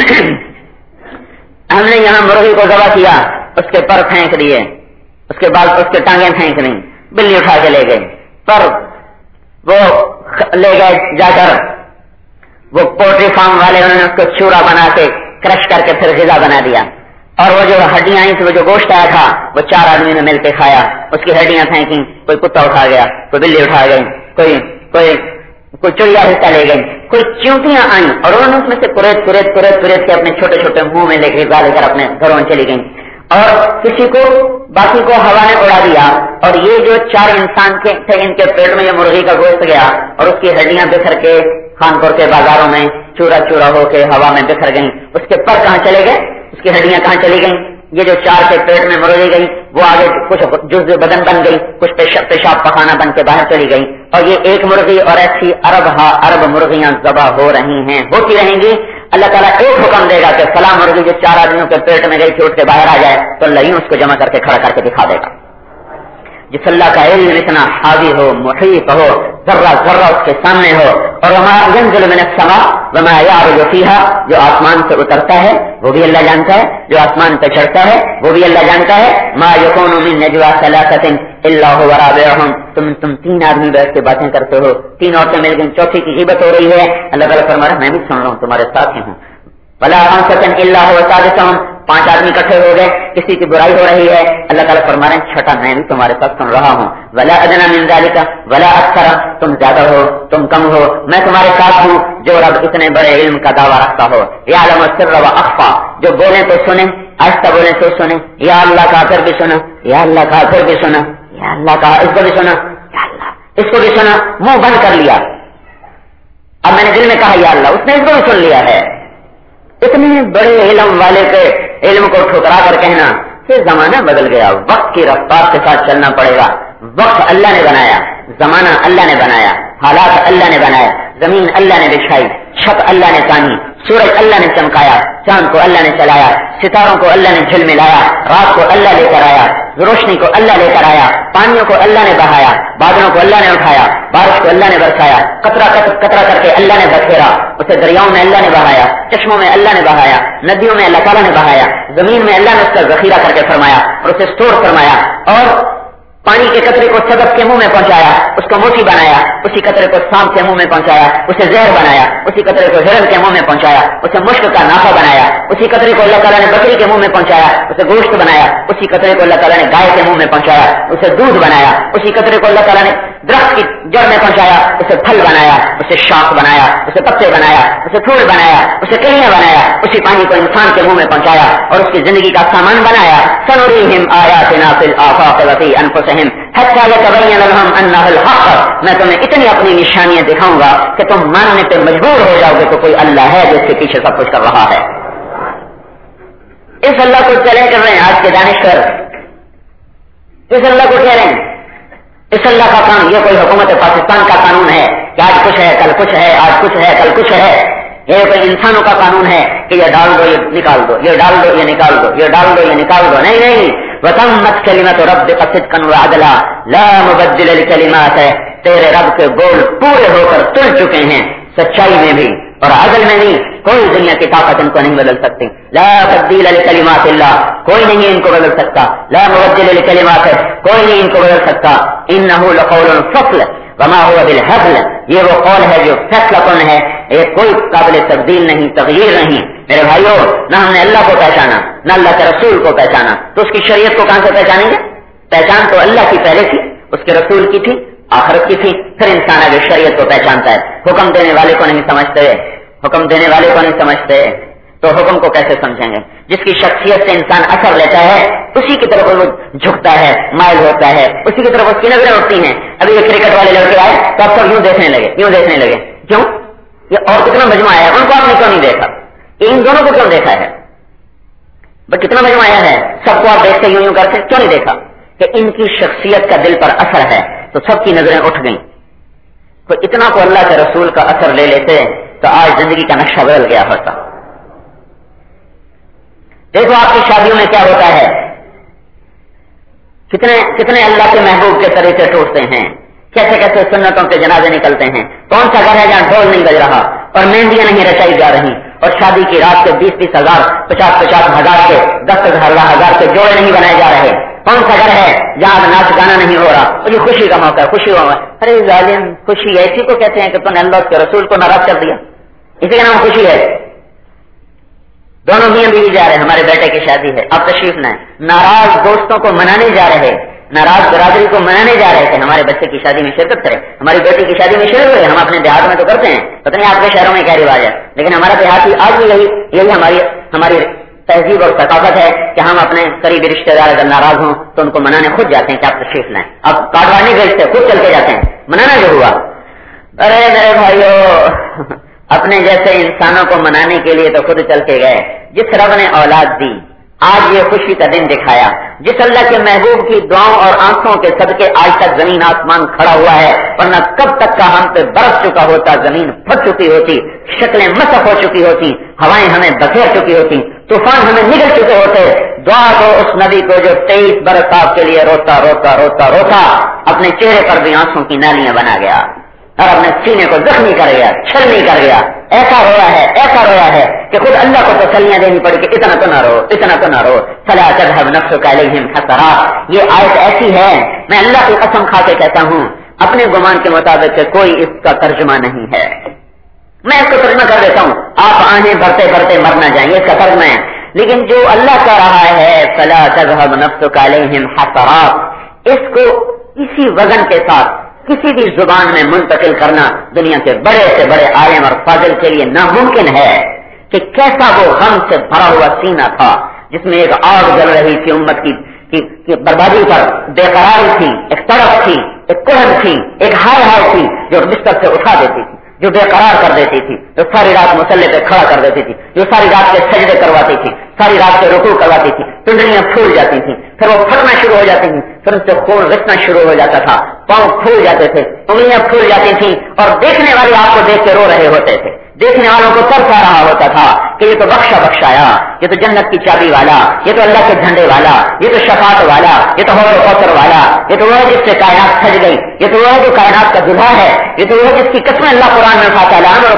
B: یہاں مرغی کو ذبح کیا، اس کے پر پھینک دیے، اس کے بعد اس کے ٹانگیں پھینک دیں، بلی اٹھا کے لے گئے، پر وہ لے گئے جا کر وہ پولٹری فارم والے انہوں نے اس کو چورا بنا کے کرش کر کے پھر غذا بنا دیا، اور وہ جو ہڈیاں آئی تھی، وہ جو گوشت آیا تھا وہ 4 آدمی نے مل کے کھایا، اس کی ہڈیاں پھینکی، کوئی کتا اٹھا گیا، کوئی بلی اٹھا گئی، کوئی چڑیا حصہ لے گئی، کوئی چونٹیاں آئیں اور انہوں نے اس میں سے کریت کے اپنے چھوٹے چھوٹے منہ میں لے کے غذا لے کر اپنے گھروں میں چلی گئیں، اور کسی کو باقی کو ہوا نے اڑا دیا، اور یہ جو 4 انسان تھے ان کے پیٹ میں یہ مرغی کا گوشت گیا اور اس کی ہڈیاں بکھر کے خانپور کے بازاروں میں چورا ہو کے ہوا میں بکھر گئیں۔ اس کے پر کہاں چلے گئے، اس کی ہڈیاں کہاں چلی گئیں،
C: یہ جو 4 کے پیٹ میں مرغی گئی وہ آگے کچھ جز بدن بن گئی، کچھ پیشاب پخانہ بن کے باہر چلی گئی، اور یہ ایک مرغی اور ایسی ارب مرغیاں ذبح ہو رہی ہیں، ہوتی رہیں گی۔ اللہ تعالیٰ ایک حکم دے گا کہ فلاں مرغی جو 4 آدمیوں کے پیٹ میں گئی تھی اٹھ کے باہر آ جائے، تو اللہ یوں اس کو جمع کر کے کھڑا کر کے دکھا دے گا۔ جس اللہ کا علم اتنا حاوی ہو، محیط ہو، ذرہ ذرہ اس کے سامنے ہو، اور وما ينزل من السماء وما يعرج فيها، جو آسمان سے اترتا ہے وہ بھی اللہ جانتا ہے، جو آسمان پہ چڑھتا ہے وہ بھی اللہ جانتا ہے۔ ما يكون من نجوى ثلاثة الا هو رابعهم، تم 3 آدمی بیٹھ کے باتیں کرتے ہو، 3 عورتیں مل گئی، چوتھی کی غیبت ہو رہی ہے، اللہ تعالیٰ فرما رہا ہے میں بھی سن رہا ہوں، تمہارے ساتھ ہی ہوں۔ ولا خمسة الا هو سادسهم، 5 آدمی اکٹھے ہو گئے، کسی کی برائی ہو رہی ہے، اللہ تعالیٰ فرما رہے ہیں چھٹا میں بھی تمہارے ساتھ سن رہا ہوں۔ ولا ادنى من ذلك ولا اکثر، تم زیادہ ہو تم کم ہو، میں تمہارے ساتھ ہوں۔ جو رب اتنے بڑے علم کا دعویٰ رکھتا ہو، یعلم السر واخفى، جو بولے تو سنے، آہستہ بولے تو سنے، یا اللہ کا پھر بھی سنا، یا اللہ کا پھر بھی سنا، یا اللہ کا اس کو بھی سنا، یا اللہ اس کو بھی سنا، منہ بند کر لیا۔ اب میں نے دل میں کہا یا اللہ، اس نے اس کو بھی سن لیا ہے۔ اتنے بڑے علم والے کے علم کو ٹھکرا کر کہنا کہ زمانہ بدل گیا، وقت کی رفتار کے ساتھ چلنا پڑے گا۔ وقت اللہ نے بنایا، زمانہ اللہ نے بنایا، حالات اللہ نے بنایا، زمین اللہ نے بچھائی، چھت اللہ نے تانی، سورج اللہ نے چمکایا، چاند کو اللہ نے چلایا، ستاروں کو اللہ نے جھلملایا، رات کو اللہ لے کر آیا، روشنی کو اللہ لے کر آیا، پانیوں کو اللہ نے بہایا، بادلوں کو اللہ نے اٹھایا، بارش کو اللہ نے برسایا، قطرہ قطرہ کر کے اللہ نے بکھیرا، اسے دریاؤں میں اللہ نے بہایا، چشموں میں اللہ نے بہایا، ندیوں میں اللہ تعالیٰ نے بہایا، زمین میں اللہ نے اس کا ذخیرہ کر کے فرمایا اور اسے اسٹور فرمایا، اور پانی کے قطرے کو صدف کے منہ میں پہنچایا، اس کو موتی بنایا، اسی قطرے کو سانپ کے منہ میں پہنچایا، اسے زہر بنایا، اسی قطرے کو ہرن کے منہ میں پہنچایا، اسے مشک کا نافہ بنایا، اسی قطرے کو اللہ تعالیٰ نے بکری کے منہ میں پہنچایا، اسے گوشت بنایا، اسی قطرے کو اللہ تعالیٰ نے گائے کے منہ میں پہنچایا، اسے دودھ بنایا، اسی قطرے کو اللہ تعالیٰ نے درخت کی جڑ میں پہنچایا، اسے پھل بنایا، اسے شاخ بنایا، اسے پتے بنایا، اسے پھول بنایا، اسے کلیاں بنایا، اسی پانی کو انسان کے منہ میں پہنچایا اور اس کی زندگی کا سامان بنایا۔ سنریہم آیاتنا فی الآفاق وفی انفسہم حتی یتبین لہم انہ الحق، میں تمہیں اتنی اپنی نشانیاں دکھاؤں گا کہ تم ماننے پہ مجبور ہو جاؤ گے کہ کوئی اللہ ہے جو اس کے پیچھے سب کچھ کر رہا ہے۔ اس اللہ کو چیلنج کر رہے ہیں آج کے دانشور، اس اللہ کو کہہ رہے ہیں اس اللہ کا قانون، یہ کوئی حکومت پاکستان کا قانون ہے کہ آج کچھ ہے کل کچھ ہے، آج کچھ ہے کل کچھ ہے، یہ کوئی انسانوں کا قانون ہے کہ یہ ڈال دو یہ نکال دو، یہ ڈال دو یہ نکال دو، یہ ڈال دو یہ نکال دو، نہیں نہیں، وتمت کلمۃ ربک صدقا وعدلا لا مبدل لکلمات، تیرے رب کے بول پورے ہو کر تل چکے ہیں، سچائی میں بھی اور عدل میں بھی، کوئی دنیا کی طاقت ان کو نہیں بدل سکتی۔ لا تبدیل لکلمات اللہ، کوئی نہیں ان کو بدل سکتا، لا مبدل لکلمات، کوئی نہیں ان کو بدل سکتا۔ انہ لقول فصل وما هو بالهزل، یہ وہ قول ہے جو فیصلہ کن ہے، یہ کوئی قابل تبدیل نہیں، تغییر نہیں۔ میرے بھائیو، نہ ہم نے اللہ کو پہچانا نہ اللہ کے رسول کو پہچانا، تو اس کی شریعت کو کہاں سے پہچانیں گے؟ پہچان تو اللہ کی پہلے تھی، اس کے رسول کی تھی، آخرت کی تھی، پھر انسان آگے شریعت کو پہچانتا ہے۔ حکم دینے والے کو نہیں سمجھتے، حکم دینے والے کو نہیں سمجھتے تو حکم کو کیسے سمجھیں گے؟ جس کی شخصیت سے انسان اثر لیتا ہے اسی کی طرف وہ جھکتا ہے، مائل ہوتا ہے، اسی کی طرف اس کی نظریں اٹھتی ہیں۔ ابھی یہ کرکٹ والے لڑکے آئے تو اب سب یوں دیکھنے لگے، کیوں؟ یہ اور کتنا مجمع آیا، ان کو آپ نے کیوں نہیں دیکھا؟ ان دونوں کو کیوں دیکھا ہے؟ کتنا مجمع آیا ہے، سب کو آپ دیکھتے یوں کرتے کیوں نہیں دیکھا؟ کہ ان کی شخصیت کا دل پر اثر ہے تو سب کی نظریں اٹھ گئیں۔ تو اتنا کو اللہ کے رسول کا اثر لے لیتے تو آج زندگی کا نقشہ بدل گیا ہوتا۔ دیکھو آپ کی شادیوں میں کیا ہوتا ہے، کتنے اللہ کے محبوب کے طریقے ٹوٹتے ہیں، کیسے کیسے سنتوں کے جنازے نکلتے ہیں۔ کون سا گھر ہے جہاں ڈھول نہیں بج رہا اور مہندیاں نہیں رچائی جا رہی اور شادی کی رات کے 20-20 ہزار 50-50 ہزار کے 10-10 ہزار کے جوڑے نہیں بنائے جا رہے؟ کون سا گھر ہے جہاں ناچ گانا نہیں ہو رہا؟ مجھے خوشی کا موقع ہے، خوشی ہو رہا ہے۔ ارے ظالم، خوشی ایسی کو کہتے ہیں کہ تم نے اللہ کے رسول کو ناراض کر دیا، اسی کا نام خوشی ہے۔ دونوں میاں بیوی جا رہے ہیں، ہمارے بیٹے کی شادی ہے، آپ تشریف لائیں، ناراض دوستوں کو منانے جا رہے، ناراض برادری کو منانے جا رہے تھے ہمارے بچے کی شادی میں شرکت کریں، ہماری بیٹی کی شادی میں شرکت کریں۔ ہم اپنے دیہات میں تو کرتے ہیں، پتہ نہیں آپ کے شہروں میں کیا رواج ہے، لیکن ہمارا دیہاتی آج بھی یہی ہماری تہذیب اور ثقافت ہے کہ ہم اپنے قریبی رشتے دار اگر ناراض ہوں تو ان کو منانے خود جاتے ہیں کہ آپ تشریف لائیں، آپ کاٹوانے بھیجتے خود چل کے جاتے ہیں، منانا جو ہوا۔ ارے میرے بھائیو، اپنے جیسے انسانوں کو منانے کے لیے تو خود چل کے گئے۔ جس رب نے اولاد دی، آج یہ خوشی کا دن دکھایا جس اللہ کے محبوب کی دعاؤں اور آنکھوں کے صدقے آج تک زمین آسمان کھڑا ہوا ہے، ورنہ کب تک کا ہم پہ برس چکا ہوتا، زمین پھٹ چکی ہوتی، شکلیں مسخ ہو چکی ہوتی، ہوائیں ہمیں بکھیر چکی ہوتی، طوفان ہمیں نگل چکے ہوتے۔ دعا تو اس نبی کو جو 23 برس آپ کے لیے روتا روتا روتا روتا اپنے چہرے پر بھی آنسوں کی نالیاں بنا گیا اور اپنے سینے کو زخمی کر گیا، چھلنی کر گیا، ایسا رویا ہے کہ خود اللہ کو تسلیاں دینی پڑی کہ اتنا تو نہ رو فلا تذهب نفسك عليهم حسرات۔ یہ آیت ایسی ہے، میں اللہ کی قسم کھا کے کہتا ہوں اپنے گمان کے مطابق کہ کوئی اس کا ترجمہ نہیں ہے، میں اس کو ترجمہ کر دیتا ہوں، آپ آہیں بھرتے بھرتے مر نہ جائیں، اس کا ترجمہ ہے، لیکن جو اللہ کہہ رہا ہے فلا تذهب نفسك عليهم حسرات، اس کو اسی وزن کے ساتھ کسی بھی زبان میں منتقل کرنا دنیا کے بڑے سے بڑے عالم اور فاضل کے لیے ناممکن ہے کہ کیسا وہ غم سے بھرا ہوا سینہ تھا جس میں ایک آگ جل رہی تھی، امت کی بربادی پر بے قراری تھی، ایک تڑپ تھی، ایک کڑن تھی، ایک ہائے تھی جو بستر سے اٹھا دیتی تھی، جو بے قرار کر دیتی تھی، جو ساری رات مسلح پہ کھڑا کر دیتی تھی، جو ساری رات کے سجدے کرواتی تھی، ساری رات کے رکوع کرواتی تھی، ٹنڈلیاں پھول جاتی تھیں، پھر وہ پھٹنا شروع ہو جاتی تھیں، پھر ان سے خون رسنا شروع ہو جاتا تھا، پاؤں پھول جاتے تھے، انگلیاں پھول جاتی تھیں، اور دیکھنے والے آپ کو دیکھ کے رو رہے ہوتے تھے، دیکھنے والوں کو ترس آ رہا ہوتا تھا کہ یہ تو بخشایا، یہ تو جنت کی چابی والا، یہ تو اللہ کے جھنڈے والا، یہ تو شفاعت والا، یہ تو حوض کوثر والا، یہ تو وہ ہے جس سے کائنات سج گئی، یہ تو وہ ہے جو کائنات کا دلہا ہے، یہ تو وہ ہے جس کی قسمیں اللہ قرآن میں اٹھاتا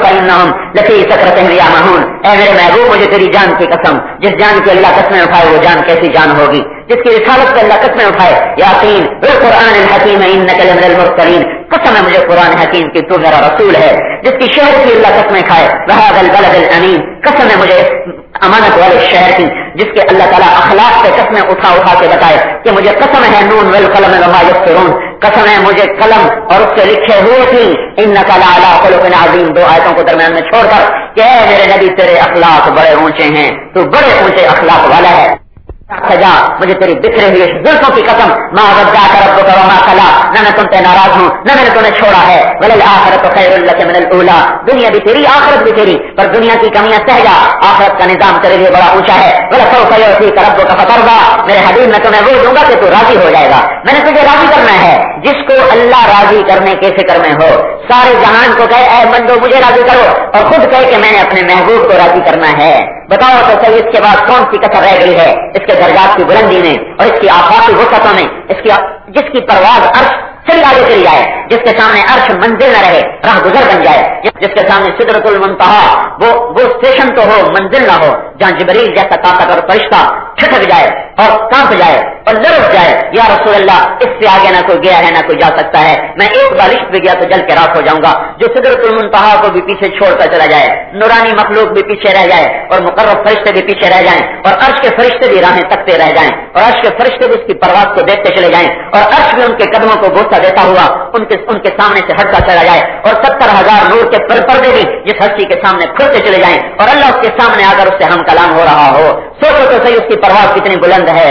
C: لفی سکرتہم یعمہون۔ اے میرے محبوب مجھے تیری جان کی قسم، جس جان کی اللہ قسمیں اٹھائے وہ جان کیسی جان ہوگی، جس کی رسالت پہ اللہ قسمیں اٹھائے، یاسین بالقرآن الحکیم انک لمن المرسلین، قسم ہے مجھے قرآن حکیم کی تو میرا رسول ہے، جس کی شہر کی اللہ قسمیں کھائے، وہذا البلد الامین، قسم ہے مجھے امانت والے شہر کی جس کے اللہ تعالیٰ اخلاق سے قسمیں اٹھا کے بتائے کہ مجھے قسم ہے نون والقلم وما یسطرون، قسم ہے مجھے قلم اور اس سے لکھے ہوئے تھی انک لعلی خلق عظیم، دو آیتوں کو درمیان میں چھوڑ کر کہ اے میرے نبی تیرے اخلاق بڑے اونچے ہیں، تو بڑے اونچے اخلاق والا ہے، سجا مجھے تیری بکھرے ہوئے زلفوں کی قسم، ما ودعک ربک وما قلی، نہ میں تم سے ناراض ہوں نہ میں نے تمہیں چھوڑا ہے، وللآخرۃ خیر لک من الاولی، دنیا بھی تیری آخرت بھی تیری، پر دنیا کی کمیاں سہ جا، آخرت کا نظام تیرے لیے بڑا اونچا ہے، ولسوف یعطیک ربک فترضی، میرے حبیب میں تمہیں وہ دوں گا کہ تو راضی ہو جائے گا، میں نے تجھے راضی کرنا ہے، جس کو اللہ راضی کرنے کے فکر میں ہو، سارے جہان کو کہے اے بندو مجھے راضی کرو، اور خود کہے کہ میں نے اپنے محبوب کو راضی کرنا ہے، بتاؤ تو صحیح اس کے بعد کون سی کسر رہ گئی ہے اس کے درجات کی بلندی میں اور اس کی آفاقی وسعتوں میں، جس کی پرواز عرش چلی آگے چلی جائے، جس کے سامنے عرش منزل نہ رہے راہ گزر بن جائے، جس کے سامنے سدرۃ المنتہا وہ اسٹیشن تو ہو منزل نہ ہو، جہاں جبریل جیسا طاقتور فرشتہ چھٹک جائے اور کانپ جائے اور لرز جائے، یا رسول اللہ اس سے آگے نہ کوئی گیا ہے نہ کوئی جا سکتا ہے، میں ایک بالش پہ گیا تو جل کے راک ہو جاؤں گا، جو سدرۃ المنتہا کو بھی پیچھے چھوڑ کر چلا جائے، نورانی مخلوق بھی پیچھے رہ جائے اور مقرب فرشتے بھی پیچھے رہ جائیں اور عرش کے فرشتے بھی راہیں تکتے رہ جائیں اور عرش کے فرشتے بھی اس کی پرواز کو دیکھتے چلے جائیں اور عرش بھی ان کے قدموں کو بوسہ دیتا ہوا ان کے سامنے سے ہٹتا چلا جائے اور 70,000 نور کے پردے بھی جس ہستی کے سامنے کھلتے چلے جائیں اور اللہ اس کے سامنے آ کر اس سے ہم کلام ہو رہا ہو، سوچو تو صحیح اس کی پرواز کتنی بلند ہے۔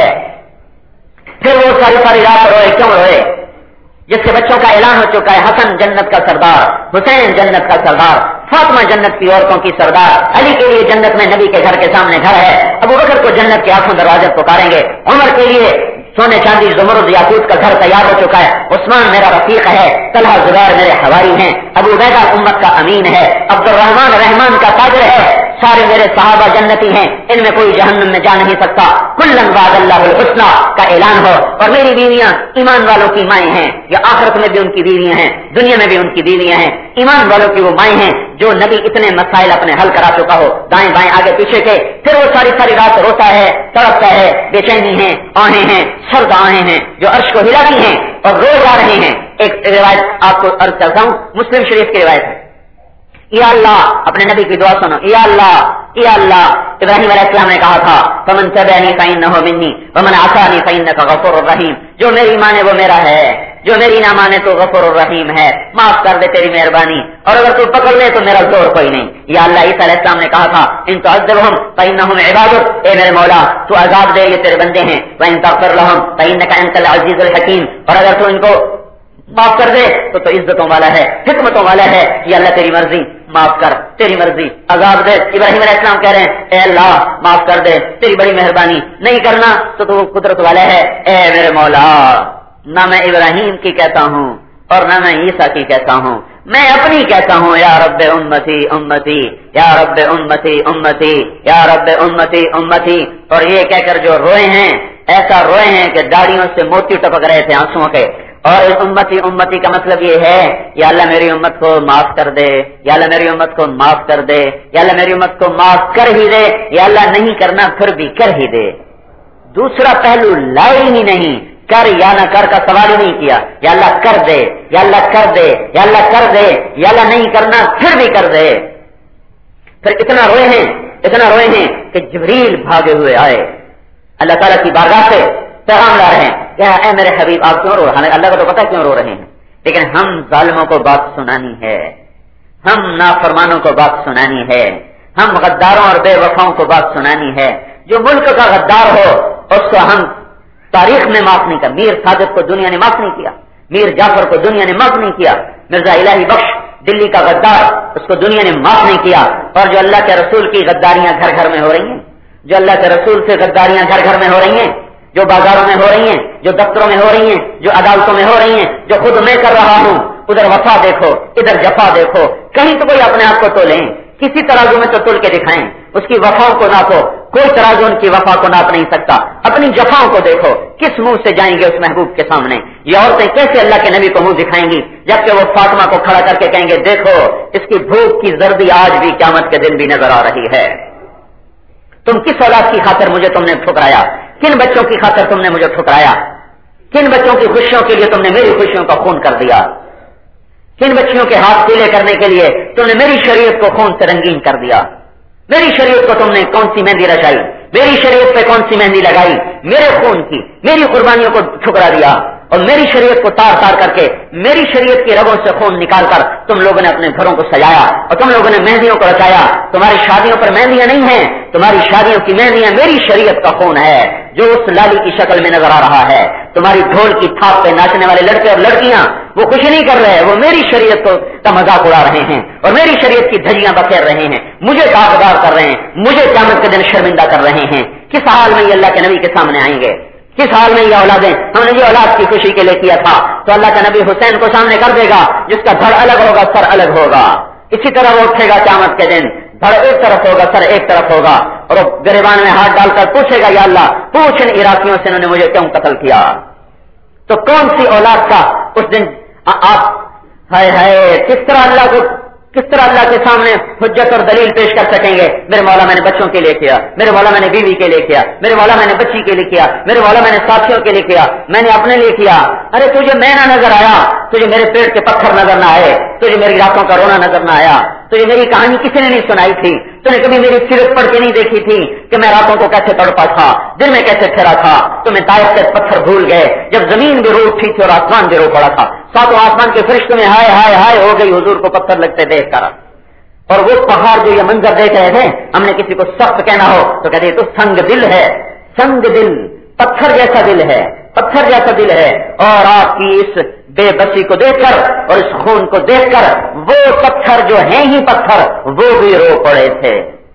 C: پھر وہ ساری رات روئے، کیوں روئے؟ جس کے بچوں کا اعلان ہو چکا ہے، حسن جنت کا سردار، حسین جنت کا سردار، فاطمہ جنت کی عورتوں کی سردار، علی کے لیے جنت میں نبی کے گھر کے سامنے گھر ہے، ابو بکر کو جنت کے آنکھوں دروازے پکاریں گے، عمر کے لیے سونے چاندی زمرد یاقوت کا گھر تیار ہو چکا ہے، عثمان میرا رفیق ہے، طلحہ زبیر میرے حواری ہیں، ابو عبیدہ امت کا امین ہے، عبد الرحمن رحمان کا تاجر ہے، سارے میرے صحابہ جنتی ہیں، ان میں کوئی جہنم میں جا نہیں سکتا، کلن وعد اللہ الحسنی کا اعلان ہو، اور میری بیویاں ایمان والوں کی مائیں ہیں، یا آخرت میں بھی ان کی بیویاں ہیں، دنیا میں بھی ان کی بیویاں ہیں، ایمان والوں کی وہ مائیں ہیں جو نبی اتنے مسائل اپنے حل کرا چکا ہو، دائیں بائیں آگے پیچھے کے، پھر وہ ساری رات روتا ہے، تڑپتا ہے، بے چینی ہے، آہیں ہیں، سرد آہیں ہیں جو عرش کو ہلاتی ہیں اور رو جا رہے ہیں۔ ایک روایت آپ کو عرض کرتا ہوں، مسلم شریف کی روایت ہے، یا اللہ، اپنے نبی کی دعا سنو، یا اللہ یا اللہ، ابراہیم علیہ السلام نے کہا تھا فمن تبعنی فإنہ منی ومن عصانی فإنک غفور الرحیم، جو میری مانے وہ میرا ہے، جو میری نہ مانے تو غفور الرحیم ہے، معاف کر دے تیری مہربانی، اور اگر تو پکڑ لے تو میرا زور کوئی نہیں۔ یا اللہ، عیسیٰ علیہ السلام نے کہا تھا ان تعذبہم فإنہم عبادک، اے میرے مولا تو عذاب دے یہ تیرے بندے ہیں، وإن تغفر لہم فإنک انت العزیز الحکیم، اور اگر تو ان کو معاف کر دے تو عزتوں والا ہے، حکمتوں والا ہے، یا اللہ تیری مرضی، معاف کر، تیری مرضی، عذاب دے۔ ابراہیم علیہ السلام کہہ رہے ہیں اے اللہ معاف کر دے، تیری بڑی مہربانی، نہیں کرنا تو قدرت والا ہے۔ اے میرے مولا، نہ میں ابراہیم کی کہتا ہوں اور نہ میں عیسیٰ کی کہتا ہوں، میں اپنی کہتا ہوں، یا رب امتی امتی، یا رب امتی امتی، یا رب امتی امتی۔ اور یہ کہہ کر جو روئے ہیں، ایسا روئے ہیں کہ داڑھیوں سے موتی ٹپک رہے تھے آنسوؤں کے۔ اور امتی امتی کا مطلب یہ ہے یا اللہ میری امت کو معاف کر دے، یا اللہ میری امت کو معاف کر دے، یا اللہ میری امت کو معاف کر ہی دے، یا اللہ نہیں کرنا پھر بھی کر ہی دے۔ دوسرا پہلو لائے ہی نہیں، کر یا نہ کر کا سوال ہی نہیں کیا، یا اللہ کر دے، یا اللہ کر دے، یا اللہ کر دے، یا اللہ نہیں کرنا پھر بھی کر دے۔ پھر اتنا روئے ہیں کہ جبریل بھاگے ہوئے آئے، اللہ تعالیٰ کی بارگاہ سے پیغام لا رہے ہیں، کیا اے میرے حبیب آپ کیوں رو رہے ہیں؟ ہمیں اللہ کو تو پتا کیوں رو رہے ہیں، لیکن ہم ظالموں کو بات سنانی ہے، ہم نافرمانوں کو بات سنانی ہے، ہم غداروں اور بے وفاؤں کو بات سنانی ہے۔ جو ملک کا غدار ہو اس کو ہم تاریخ میں معاف نہیں کر، میر صادق کو دنیا نے معاف نہیں کیا، میر جعفر کو دنیا نے معاف نہیں کیا، مرزا الہی بخش دلی کا غدار اس کو دنیا نے معاف نہیں کیا۔ اور جو اللہ کے رسول کی غداریاں گھر گھر میں ہو رہی ہیں، جو اللہ کے رسول سے غداریاں گھر گھر میں ہو رہی ہیں، جو بازاروں میں ہو رہی ہیں، جو دفتروں میں ہو رہی ہیں، جو عدالتوں میں ہو رہی ہیں، جو خود میں کر رہا ہوں، ادھر وفا دیکھو ادھر جفا دیکھو، کہیں تو کوئی اپنے آپ کو تولیں، کسی ترازو میں تو تول کے دکھائیں، اس کی وفاؤں کو ناپو، کوئی ترازو ان کی وفا کو ناپ نہیں سکتا۔ اپنی جفاؤں کو دیکھو، کس منہ سے جائیں گے اس محبوب کے سامنے؟ یہ عورتیں کیسے اللہ کے نبی کو منہ دکھائیں گی جبکہ وہ فاطمہ کو کھڑا کر کے کہیں گے دیکھو اس کی بھوک کی زردی آج بھی قیامت کے دن بھی نظر آ رہی ہے۔ تم کس اولاد کی خاطر مجھے تم نے ٹھکرایا؟ کن بچوں کی خاطر تم نے مجھے ٹھکرایا؟ کن بچوں کی خوشیوں کے لیے تم نے میری خوشیوں کا خون کر دیا؟ کن بچیوں کے ہاتھ پیلے کرنے کے لیے تم نے میری شریعت کو خون سے رنگین کر دیا؟ میری شریعت کو تم نے کون سی مہندی رچائی؟ میری شریعت پہ کون سی مہندی لگائی؟ میرے خون کی، میری قربانیوں کو ٹھکرا دیا اور میری شریعت کو تار تار کر کے، میری شریعت کی رگوں سے خون نکال کر تم لوگوں نے اپنے گھروں کو سجایا اور تم لوگوں نے مہندیوں کو رچایا۔ تمہاری شادیوں پر مہندیاں نہیں ہیں، تمہاری شادیوں کی مہندیاں میری شریعت کا خون ہے جو اس لالی کی شکل میں نظر آ رہا ہے۔ تمہاری ڈھول کی تھاپ پہ ناچنے والے لڑکے اور لڑکیاں وہ خوشی نہیں کر رہے، وہ میری شریعت کا مذاق اڑا رہے ہیں اور میری شریعت کی دھجیاں بکھیر رہے ہیں، مجھے داغدار کر رہے ہیں، مجھے قیامت کے دن شرمندہ کر رہے ہیں۔ کس حال میں یہ اللہ کے نبی کے سامنے آئیں گے؟ کس حال میں یہ اولادیں؟ ہم نے یہ اولاد کی خوشی کے لیے کیا تھا تو اللہ کا نبی حسین کو سامنے کر دے گا جس کا دھڑ الگ ہوگا سر الگ ہوگا۔ اسی طرح وہ اٹھے گا قیامت کے دن، دھڑ ایک طرف ہوگا سر ایک طرف ہوگا اور وہ گریبان میں ہاتھ ڈال کر پوچھے گا یا اللہ پوچھ ان عراقیوں سے انہوں نے مجھے کیوں قتل کیا؟ تو کون سی اولاد کا اس دن آپ ہائے ہائے کس طرح اللہ کے سامنے حجت اور دلیل پیش کر سکیں گے؟ میرے مولا میں نے بچوں کے لیے کیا، میرے مولا میں نے بیوی کے لیے کیا، میرے مولا میں نے بچی کے لیے کیا، میرے مولا میں نے ساتھیوں کے لیے کیا، میں نے اپنے لیے کیا۔ ارے تجھے میں نہ نظر آیا، تجھے میرے پیٹ کے پتھر نظر نہ آئے، تجھے میری راتوں کا رونا نظر نہ آیا، تجھے میری کہانی کسی نے نہیں سنائی تھی، تو نے کبھی میری سیرت پڑھ کے نہیں دیکھی تھی کہ میں راتوں کو کیسے تڑپا تھا، دن میں کیسے پھرا تھا، تو میں طائف کے پتھر بھول گئے جب زمین بھی رو اٹھی تھی اور آسمان بھی رو پڑا تھا، ساتوں آسمان کے فرشتوں میں ہائے ہائے ہائے ہو گئی حضور کو پتھر لگتے دیکھ کر۔ اور وہ پہاڑ جو یہ منظر دیکھ رہے تھے، ہم نے کسی کو سخت کہنا ہو تو کہتے تو سنگ دل ہے، سنگ دل، پتھر جیسا دل ہے، پتھر جیسا دل ہے۔ اور آپ کی اس بے بسی کو دیکھ کر اور اس خون کو دیکھ کر وہ پتھر جو ہیں ہی پتھر وہ بھی رو پڑے تھے۔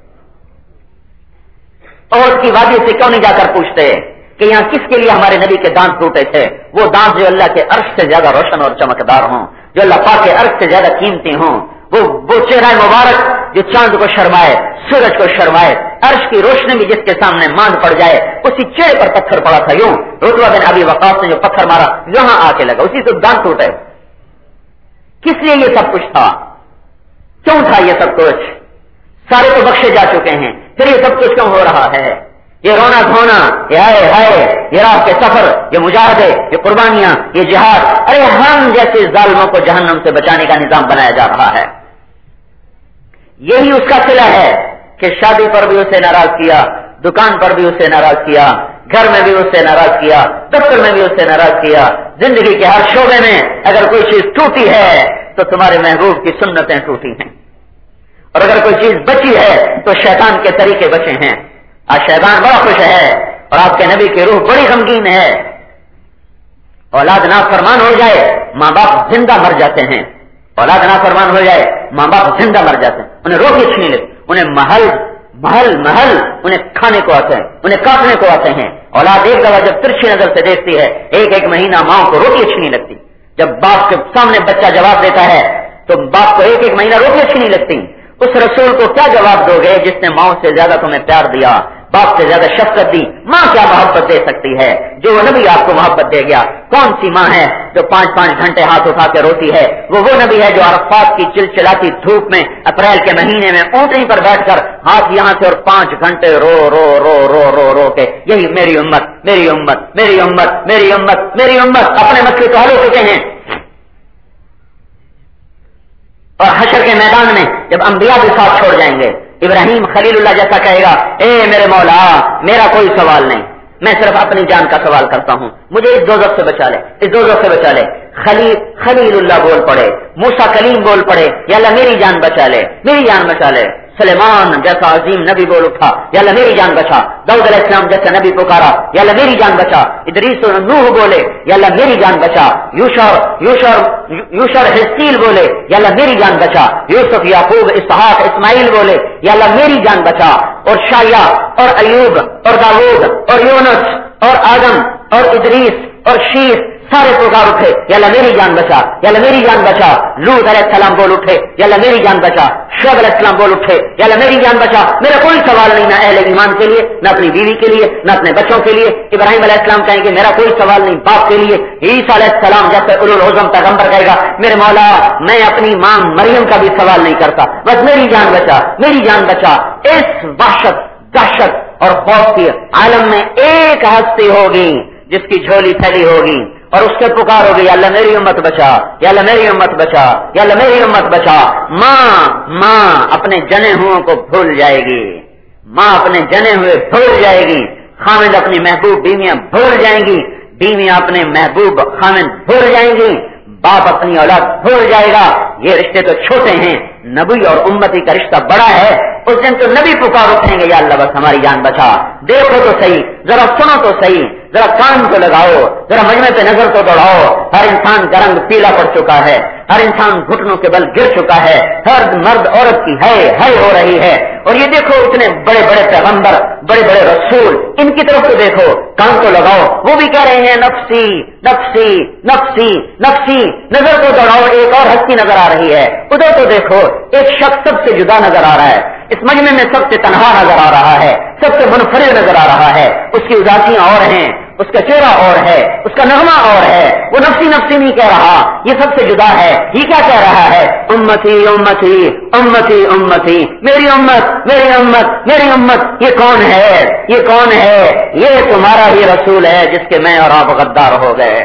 C: اور اس کی وادی سے کیوں نہیں جا کر پوچھتے کہ یہاں کس کے لیے ہمارے نبی کے دانت ٹوٹے تھے؟ وہ دانت جو اللہ کے عرش سے زیادہ روشن اور چمکدار ہوں، جو اللہ پاک کے عرش سے زیادہ قیمتی ہوں، وہ چہرہ مبارک جو چاند کو شرمائے، سورج کو شرمائے، عرش کی روشنی بھی جس کے سامنے ماند پڑ جائے، اسی چہرے پر پتھر پڑا تھا۔ یوں رتبہ بن ابی وقاص نے جو پتھر مارا یہاں آ کے لگا، اسی سے دانت ٹوٹے۔ کس لیے یہ سب کچھ تھا؟ کیوں تھا یہ سب کچھ؟ سارے تو بخشے جا چکے ہیں، پھر یہ سب کچھ کیوں ہو رہا ہے؟ یہ رونا دھونا، یہ ہائے ہائے، یہ راہ کے سفر، یہ مجاہدے، یہ قربانیاں، یہ جہاد، ارے ہم جیسے ظالموں کو جہنم سے بچانے کا نظام بنایا جا رہا ہے۔ یہی اس کا صلہ ہے کہ شادی پر بھی اسے ناراض کیا، دکان پر بھی اسے ناراض کیا، گھر میں بھی اسے ناراض کیا، دفتر میں بھی اسے ناراض کیا، زندگی کے ہر شعبے میں اگر کوئی چیز ٹوٹی ہے تو تمہارے محبوب کی سنتیں ٹوٹی ہیں، اور اگر کوئی چیز بچی ہے تو شیطان کے طریقے بچے ہیں۔ آج شیطان بڑا خوش ہے اور آپ کے نبی کی روح بڑی غمگین ہے۔ اولاد نافرمان ہو جائے، ماں باپ زندہ مر جاتے ہیں، اولاد نافرمان ہو جائے، ماں باپ زندہ مر جاتے ہیں، انہیں روٹی اچھی نہیں لگتی، انہیں محل انہیں کھانے کو آتے ہیں، انہیں کاٹنے کو آتے ہیں۔ اولاد ایک دفعہ جب ترچھی نظر سے دیکھتی ہے، ایک مہینہ ماں کو روٹی اچھی نہیں لگتی۔ جب باپ کے سامنے بچہ جواب دیتا ہے تو باپ کو ایک مہینہ روٹی اچھی نہیں لگتی۔ اس رسول کو کیا جواب دو گے جس نے ماں سے زیادہ تمہیں پیار دیا، باپ سے زیادہ شفقت دی؟ ماں کیا محبت دے سکتی ہے جو وہ نبی آپ کو محبت دے گیا؟ کون سی ماں ہے جو 5 گھنٹے ہاتھ اٹھا کے روتی ہے؟ وہ نبی ہے جو عرفات کی چلچلاتی دھوپ میں اپریل کے مہینے میں اونٹنی پر بیٹھ کر ہاتھ یہاں سے اور 5 گھنٹے رو رو رو رو رو رو کے یہی میری امت میری امت میری امت میری امت میری امت، اپنے مسئلے تو حل ہو چکے ہیں۔ اور حشر کے میدان میں جب انبیاء بھی ساتھ چھوڑ جائیں گے، ابراہیم خلیل اللہ جیسا کہے گا، اے میرے مولا میرا کوئی سوال نہیں، میں صرف اپنی جان کا سوال کرتا ہوں، مجھے اس دوزخ سے بچا لے، اس دوزخ سے بچا لے۔ خلیل اللہ بول پڑے، موسیٰ کلیم بول پڑے، یا اللہ میری جان بچا لے، میری جان بچا لے۔ سلیمان جیسا عظیم نبی بول اٹھا، یا اللہ میری جان بچا۔ داؤد علیہ السلام جیسا نبی پکارا، یا اللہ میری جان بچا۔ ادریس و نوح بولے، یا اللہ میری جان بچا۔ یوشر حسیل بولے، یا اللہ میری جان بچا۔ یوسف یعقوب اسحاق اسماعیل بولے، یا اللہ میری جان بچا۔ اور شایا اور ایوب اور داؤد اور یونس اور آدم اور ادریس اور شیس سارے پکار اٹھے، یا اللہ میری جان بچا، یا اللہ میری جان بچا۔ لوط علیہ السلام بول اٹھے، یا اللہ میری جان بچا۔ شعیب علیہ السلام بول اٹھے، یا اللہ میری جان بچا۔ میرا کوئی سوال نہیں، نہ اہل ایمان کے لیے، نہ اپنی بیوی کے لیے، نہ اپنے بچوں کے لیے۔ ابراہیم علیہ السلام کہیں گے میرا کوئی سوال نہیں باپ کے لیے۔ عیسیٰ علیہ السلام جیسے اولو العزم پیغمبر کہے گا، میرے مولا میں اپنی ماں مریم کا بھی سوال نہیں کرتا، بس میری جان بچا، میری جان بچا۔ اس وحشت، دہشت اور خوف کے عالم میں ایک ہستی ہوگی جس کی جھولی پھیلی ہوگی اور اس کے پکار ہوگی، یا اللہ میری امت بچا، یا اللہ میری امت بچا، یا اللہ میری امت بچا۔ ماں اپنے جنے ہوئے کو بھول جائے گی، ماں اپنے جنے ہوئے بھول جائے گی، خامد اپنی محبوب بیویاں بھول جائیں گی، بیویاں اپنے محبوب خامد بھول جائیں گی، باپ اپنی اولاد بھول جائے گا۔ یہ رشتے تو چھوٹے ہیں، نبی اور امتی کا رشتہ بڑا ہے۔ اس دن تو نبی پکار اٹھیں گے، یا اللہ بس ہماری جان بچا۔ دیکھو تو صحیح، ذرا سنو تو صحیح، ذرا کان تو لگاؤ، ذرا مجمع پہ نظر تو دوڑاؤ۔ ہر انسان کا رنگ پیلا پڑ چکا ہے، ہر انسان گھٹنوں کے بل گر چکا ہے، ہر مرد عورت کی ہے ہو رہی ہے۔ اور یہ دیکھو اتنے بڑے بڑے پیغمبر، بڑے بڑے رسول، ان کی طرف تو دیکھو، کان تو لگاؤ، وہ بھی کہہ رہے ہیں نفسی نفسی نفسی نفسی۔ نظر تو دوڑاؤ، ایک اور ہستی نظر آ رہی ہے، ادھر تو دیکھو ایک شخص سب سے جدا نظر آ رہا ہے، اس مجمع میں سب سے تنہا نظر آ رہا ہے، سب سے منفرد نظر آ رہا ہے۔ اس کی اداسیاں اور ہیں، اس کا چہرہ اور ہے، اس کا نغمہ اور ہے۔ وہ نفسی نفسی نہیں کہہ رہا، یہ سب سے جدا ہے۔ یہ کیا کہہ رہا ہے؟ امتی امتی امتی امتی، میری امت میری امت میری امت۔ یہ کون ہے؟ یہ کون ہے؟ یہ تمہارا ہی رسول ہے جس کے میں اور آپ غدار ہو گئے۔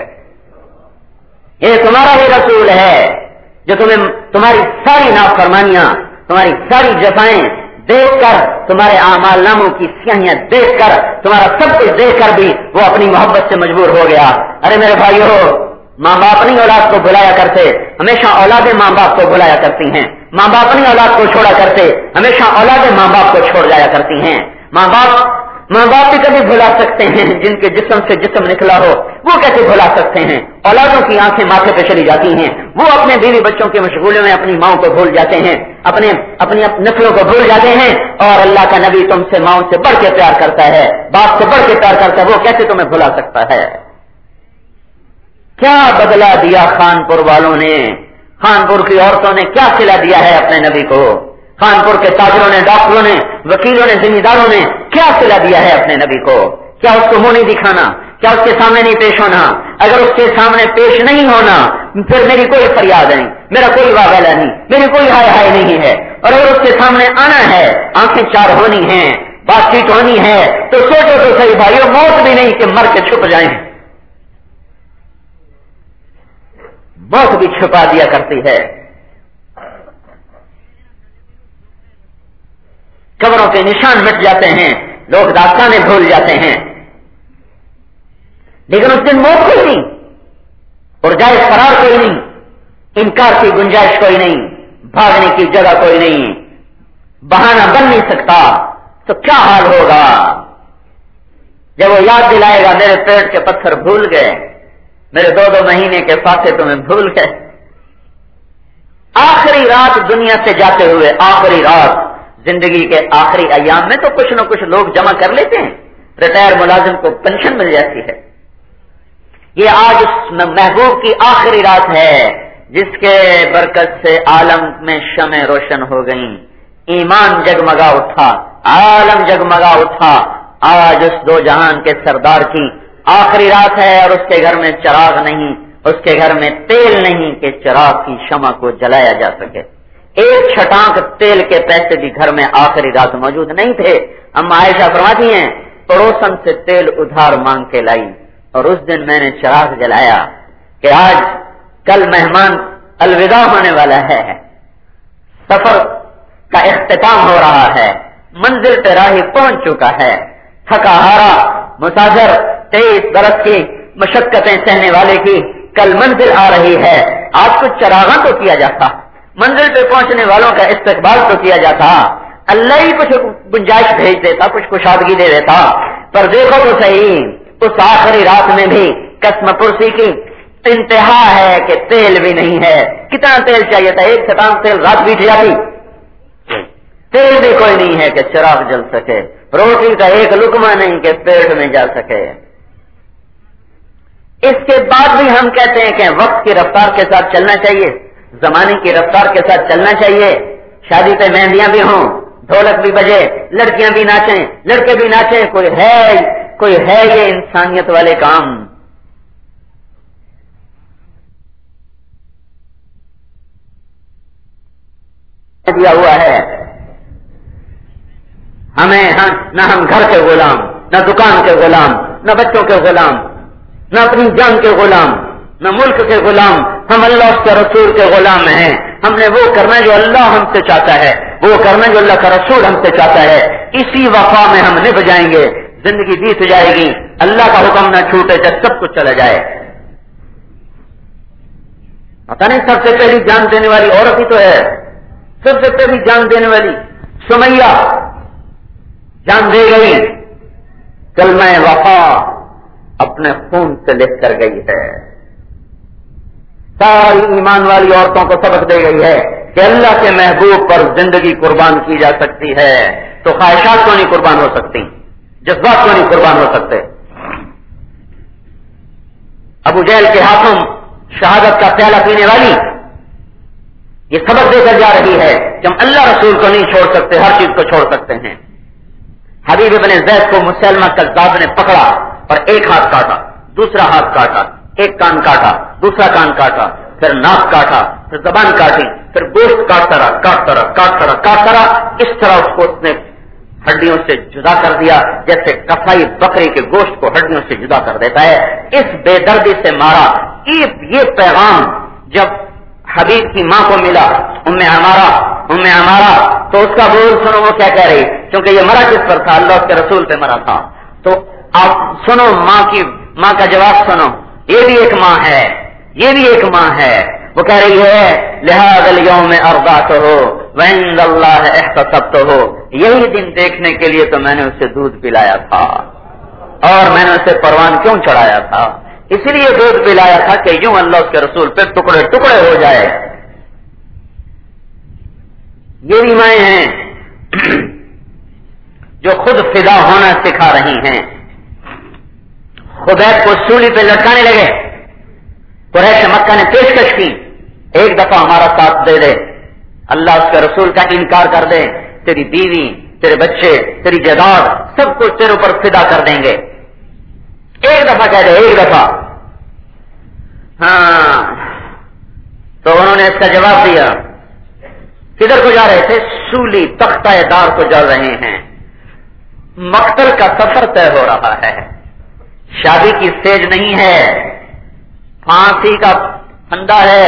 C: یہ تمہارا ہی رسول ہے جو تمہاری ساری نافرمانیاں، تمہاری ساری جفائیں دیکھ کر، تمہارے اعمال ناموں کی سیاہیاں دیکھ کر، تمہارا سب کچھ دیکھ کر بھی وہ اپنی محبت سے مجبور ہو گیا۔ ارے میرے بھائیو، ماں باپ اپنی اولاد کو بلایا کرتے، ہمیشہ اولادیں ماں باپ کو بلایا کرتی ہیں۔ ماں باپ اپنی اولاد کو چھوڑا کرتے، ہمیشہ اولادیں ماں باپ کو چھوڑ جایا کرتی ہیں۔ ماں باپ بھی کبھی بھلا سکتے ہیں، جن کے جسم سے جسم نکلا ہو وہ کیسے بھلا سکتے ہیں؟ اولادوں کی آنکھیں ماتھے پہ چلی جاتی ہیں، وہ اپنے بیوی بچوں کے مشغولے میں اپنی ماؤں کو بھول جاتے ہیں، اپنی نسلوں کو بھول جاتے ہیں۔ اور اللہ کا نبی تم سے ماؤں سے بڑھ کے پیار کرتا ہے، باپ سے بڑھ کے پیار کرتا ہے، وہ کیسے تمہیں بھلا سکتا ہے؟ کیا بدلا دیا خانپور والوں نے، خانپور کی عورتوں نے کیا صلہ دیا ہے اپنے نبی کو، خانپور کے تاجروں نے، ڈاکٹروں نے، وکیلوں نے، ذمہ داروں نے کیا صلہ دیا ہے اپنے نبی کو؟ کیا اس کو منہ نہیں دکھانا؟ کیا اس کے سامنے نہیں پیش ہونا؟ اگر اس کے سامنے پیش نہیں ہونا پھر میری کوئی فریاد نہیں، میرا کوئی واویلا نہیں، میری کوئی ہائے ہائے نہیں ہے۔ اور اگر اس کے سامنے آنا ہے، آنکھیں چار ہونی ہیں، بات چیت ہونی ہے، تو سوچو تو صحیح بھائیو، موت بھی نہیں کہ مر کے چھپ جائیں۔ موت بھی چھپا دیا کرتی ہے، قبروں کے نشان مٹ جاتے ہیں، لوگ داستانیں بھول جاتے ہیں، لیکن اس دن موت کوئی نہیں، اور جائز فرار کوئی نہیں، انکار کی گنجائش کوئی نہیں، بھاگنے کی جگہ کوئی نہیں، بہانہ بن نہیں سکتا۔ تو کیا حال ہوگا جب وہ یاد دلائے گا میرے پیٹ کے پتھر بھول گئے، میرے 2 مہینے کے فاصلے تمہیں بھول گئے، آخری رات دنیا سے جاتے ہوئے، آخری رات زندگی کے آخری ایام میں تو کچھ نہ کچھ لوگ جمع کر لیتے ہیں، ریٹائر ملازم کو پینشن مل جاتی ہے۔ یہ آج اس محبوب کی آخری رات ہے جس کے برکت سے عالم میں شمع روشن ہو گئیں، ایمان جگمگا اٹھا، عالم جگمگا اٹھا۔ آج اس دو جہان کے سردار کی آخری رات ہے اور اس کے گھر میں چراغ نہیں، اس کے گھر میں تیل نہیں کہ چراغ کی شمع کو جلایا جا سکے۔ ایک چھٹانک تیل کے پیسے بھی گھر میں آخری رات موجود نہیں تھے۔ اما عائشہ فرماتی ہیں پڑوسن سے تیل ادھار مانگ کے لائی اور اس دن میں نے چراغ جلایا کہ آج کل مہمان الوداع ہونے والا ہے، سفر کا اختتام ہو رہا ہے، منزل پہ راہی پہنچ چکا ہے، تھکا ہارا مسافر 23 برس کی مشقتیں سہنے والے کی کل منزل آ رہی ہے۔ آج کچھ چراغاں تو کیا جاتا، منزل پہ پہنچنے والوں کا استقبال تو کیا جاتا، اللہ ہی کچھ گنجائش بھیج دیتا، کچھ کشادگی دے دیتا۔ پر دیکھو تو صحیح، اس آخری رات میں بھی قسم پرسی کی انتہا ہے کہ تیل بھی نہیں ہے۔ کتنا تیل چاہیے تھا؟ ایک چھٹانک تیل رات بیٹھ جاتی، تیل بھی کوئی نہیں ہے کہ چراغ جل سکے، روٹی کا ایک لقمہ نہیں کہ پیٹ میں جا سکے۔ اس کے بعد بھی ہم کہتے ہیں کہ وقت کی رفتار کے ساتھ چلنا چاہیے، زمانے کی رفتار کے ساتھ چلنا چاہیے۔ شادی پہ مہندیاں بھی ہوں، ڈھولک بھی بجے، لڑکیاں بھی ناچیں، لڑکے بھی ناچیں، کوئی ہے یہ انسانیت والے کام؟ دیا ہوا ہے ہمیں، نہ ہم گھر کے غلام، نہ دکان کے غلام، نہ بچوں کے غلام، نہ اپنی جان کے غلام، نہ ملک کے غلام، ہم اللہ اس کے رسول کے غلام ہیں۔ ہم نے وہ کرنا جو اللہ ہم سے چاہتا ہے، وہ کرنا جو اللہ کا رسول ہم سے چاہتا ہے، اسی وفا میں ہم نبھ جائیں گے۔ زندگی بیت جائے گی، اللہ کا حکم نہ چھوٹے جب سب کچھ چلا جائے۔ پتہ نہیں سب سے پہلی جان دینے والی عورت ہی تو ہے، سب سے پہلی جان دینے والی سمیہ جان دے گئی، کلمہ وفا اپنے خون سے لکھ کر گئی ہے۔ ساری ایمان والی عورتوں کو سبق دے گئی ہے کہ اللہ کے محبوب پر زندگی قربان کی جا سکتی ہے تو خواہشات کو نہیں قربان ہو سکتی، جذبات کو نہیں قربان ہو سکتے۔ ابو جہل کے ہاتھوں شہادت کا پیالہ پینے والی یہ سبق دے کر جا رہی ہے کہ ہم اللہ رسول کو نہیں چھوڑ سکتے، ہر چیز کو چھوڑ سکتے ہیں۔ حبیب بن زید کو مسلمہ کذاب نے پکڑا اور ایک ہاتھ کاٹا، دوسرا ہاتھ کاٹا، ایک کان کاٹا، دوسرا کان کاٹا، پھر ناک کاٹا، پھر زبان کاٹی، پھر گوشت کاٹتا رہا، اس طرح اس کو اس نے ہڈیوں سے جدا کر دیا جیسے کسائی بکری کے گوشت کو ہڈیوں سے جدا کر دیتا ہے۔ اس بے دردی سے مارا۔ یہ پیغام جب حبیب کی ماں کو ملا، ام عمارہ، تو اس کا بول سنو وہ کیا کہہ رہی، کیونکہ یہ مرا کس پر تھا؟ اللہ کے رسول پہ مرا تھا۔ تو آپ سنو ماں کا جواب سنو، یہ بھی ایک ماں ہے، یہ بھی ایک ماں ہے۔ وہ کہہ رہی ہے لہذا الیوم ارضعتہ وعند اللہ احتسبتہ، یہی دن دیکھنے کے لیے تو میں نے اسے دودھ پلایا تھا اور میں نے اسے پروان کیوں چڑھایا تھا؟ اس لیے دودھ پلایا تھا کہ یوں اللہ اس کے رسول پہ ٹکڑے ٹکڑے ہو جائے۔ یہ بھی مائیں ہیں جو خود فدا ہونا سکھا رہی ہیں۔ خبیب کو سولی پہ لٹکانے لگے، قریش مکہ نے پیشکش کی ایک دفعہ ہمارا ساتھ دے دے، اللہ اس کے رسول کا انکار کر دے، تیری بیوی، تیرے بچے، تیری جائیداد سب کچھ تیرے اوپر فدا کر دیں گے۔ ایک دفعہ کہہ دے، ایک دفعہ۔ ہاں، تو انہوں نے اس کا جواب دیا۔ کدھر کو جا رہے تھے؟ سولی تختہ دار کو جا رہے ہیں۔ مقتل کا سفر طے ہو رہا ہے، شادی کی سیج نہیں ہے، پھانسی کا پھندا ہے،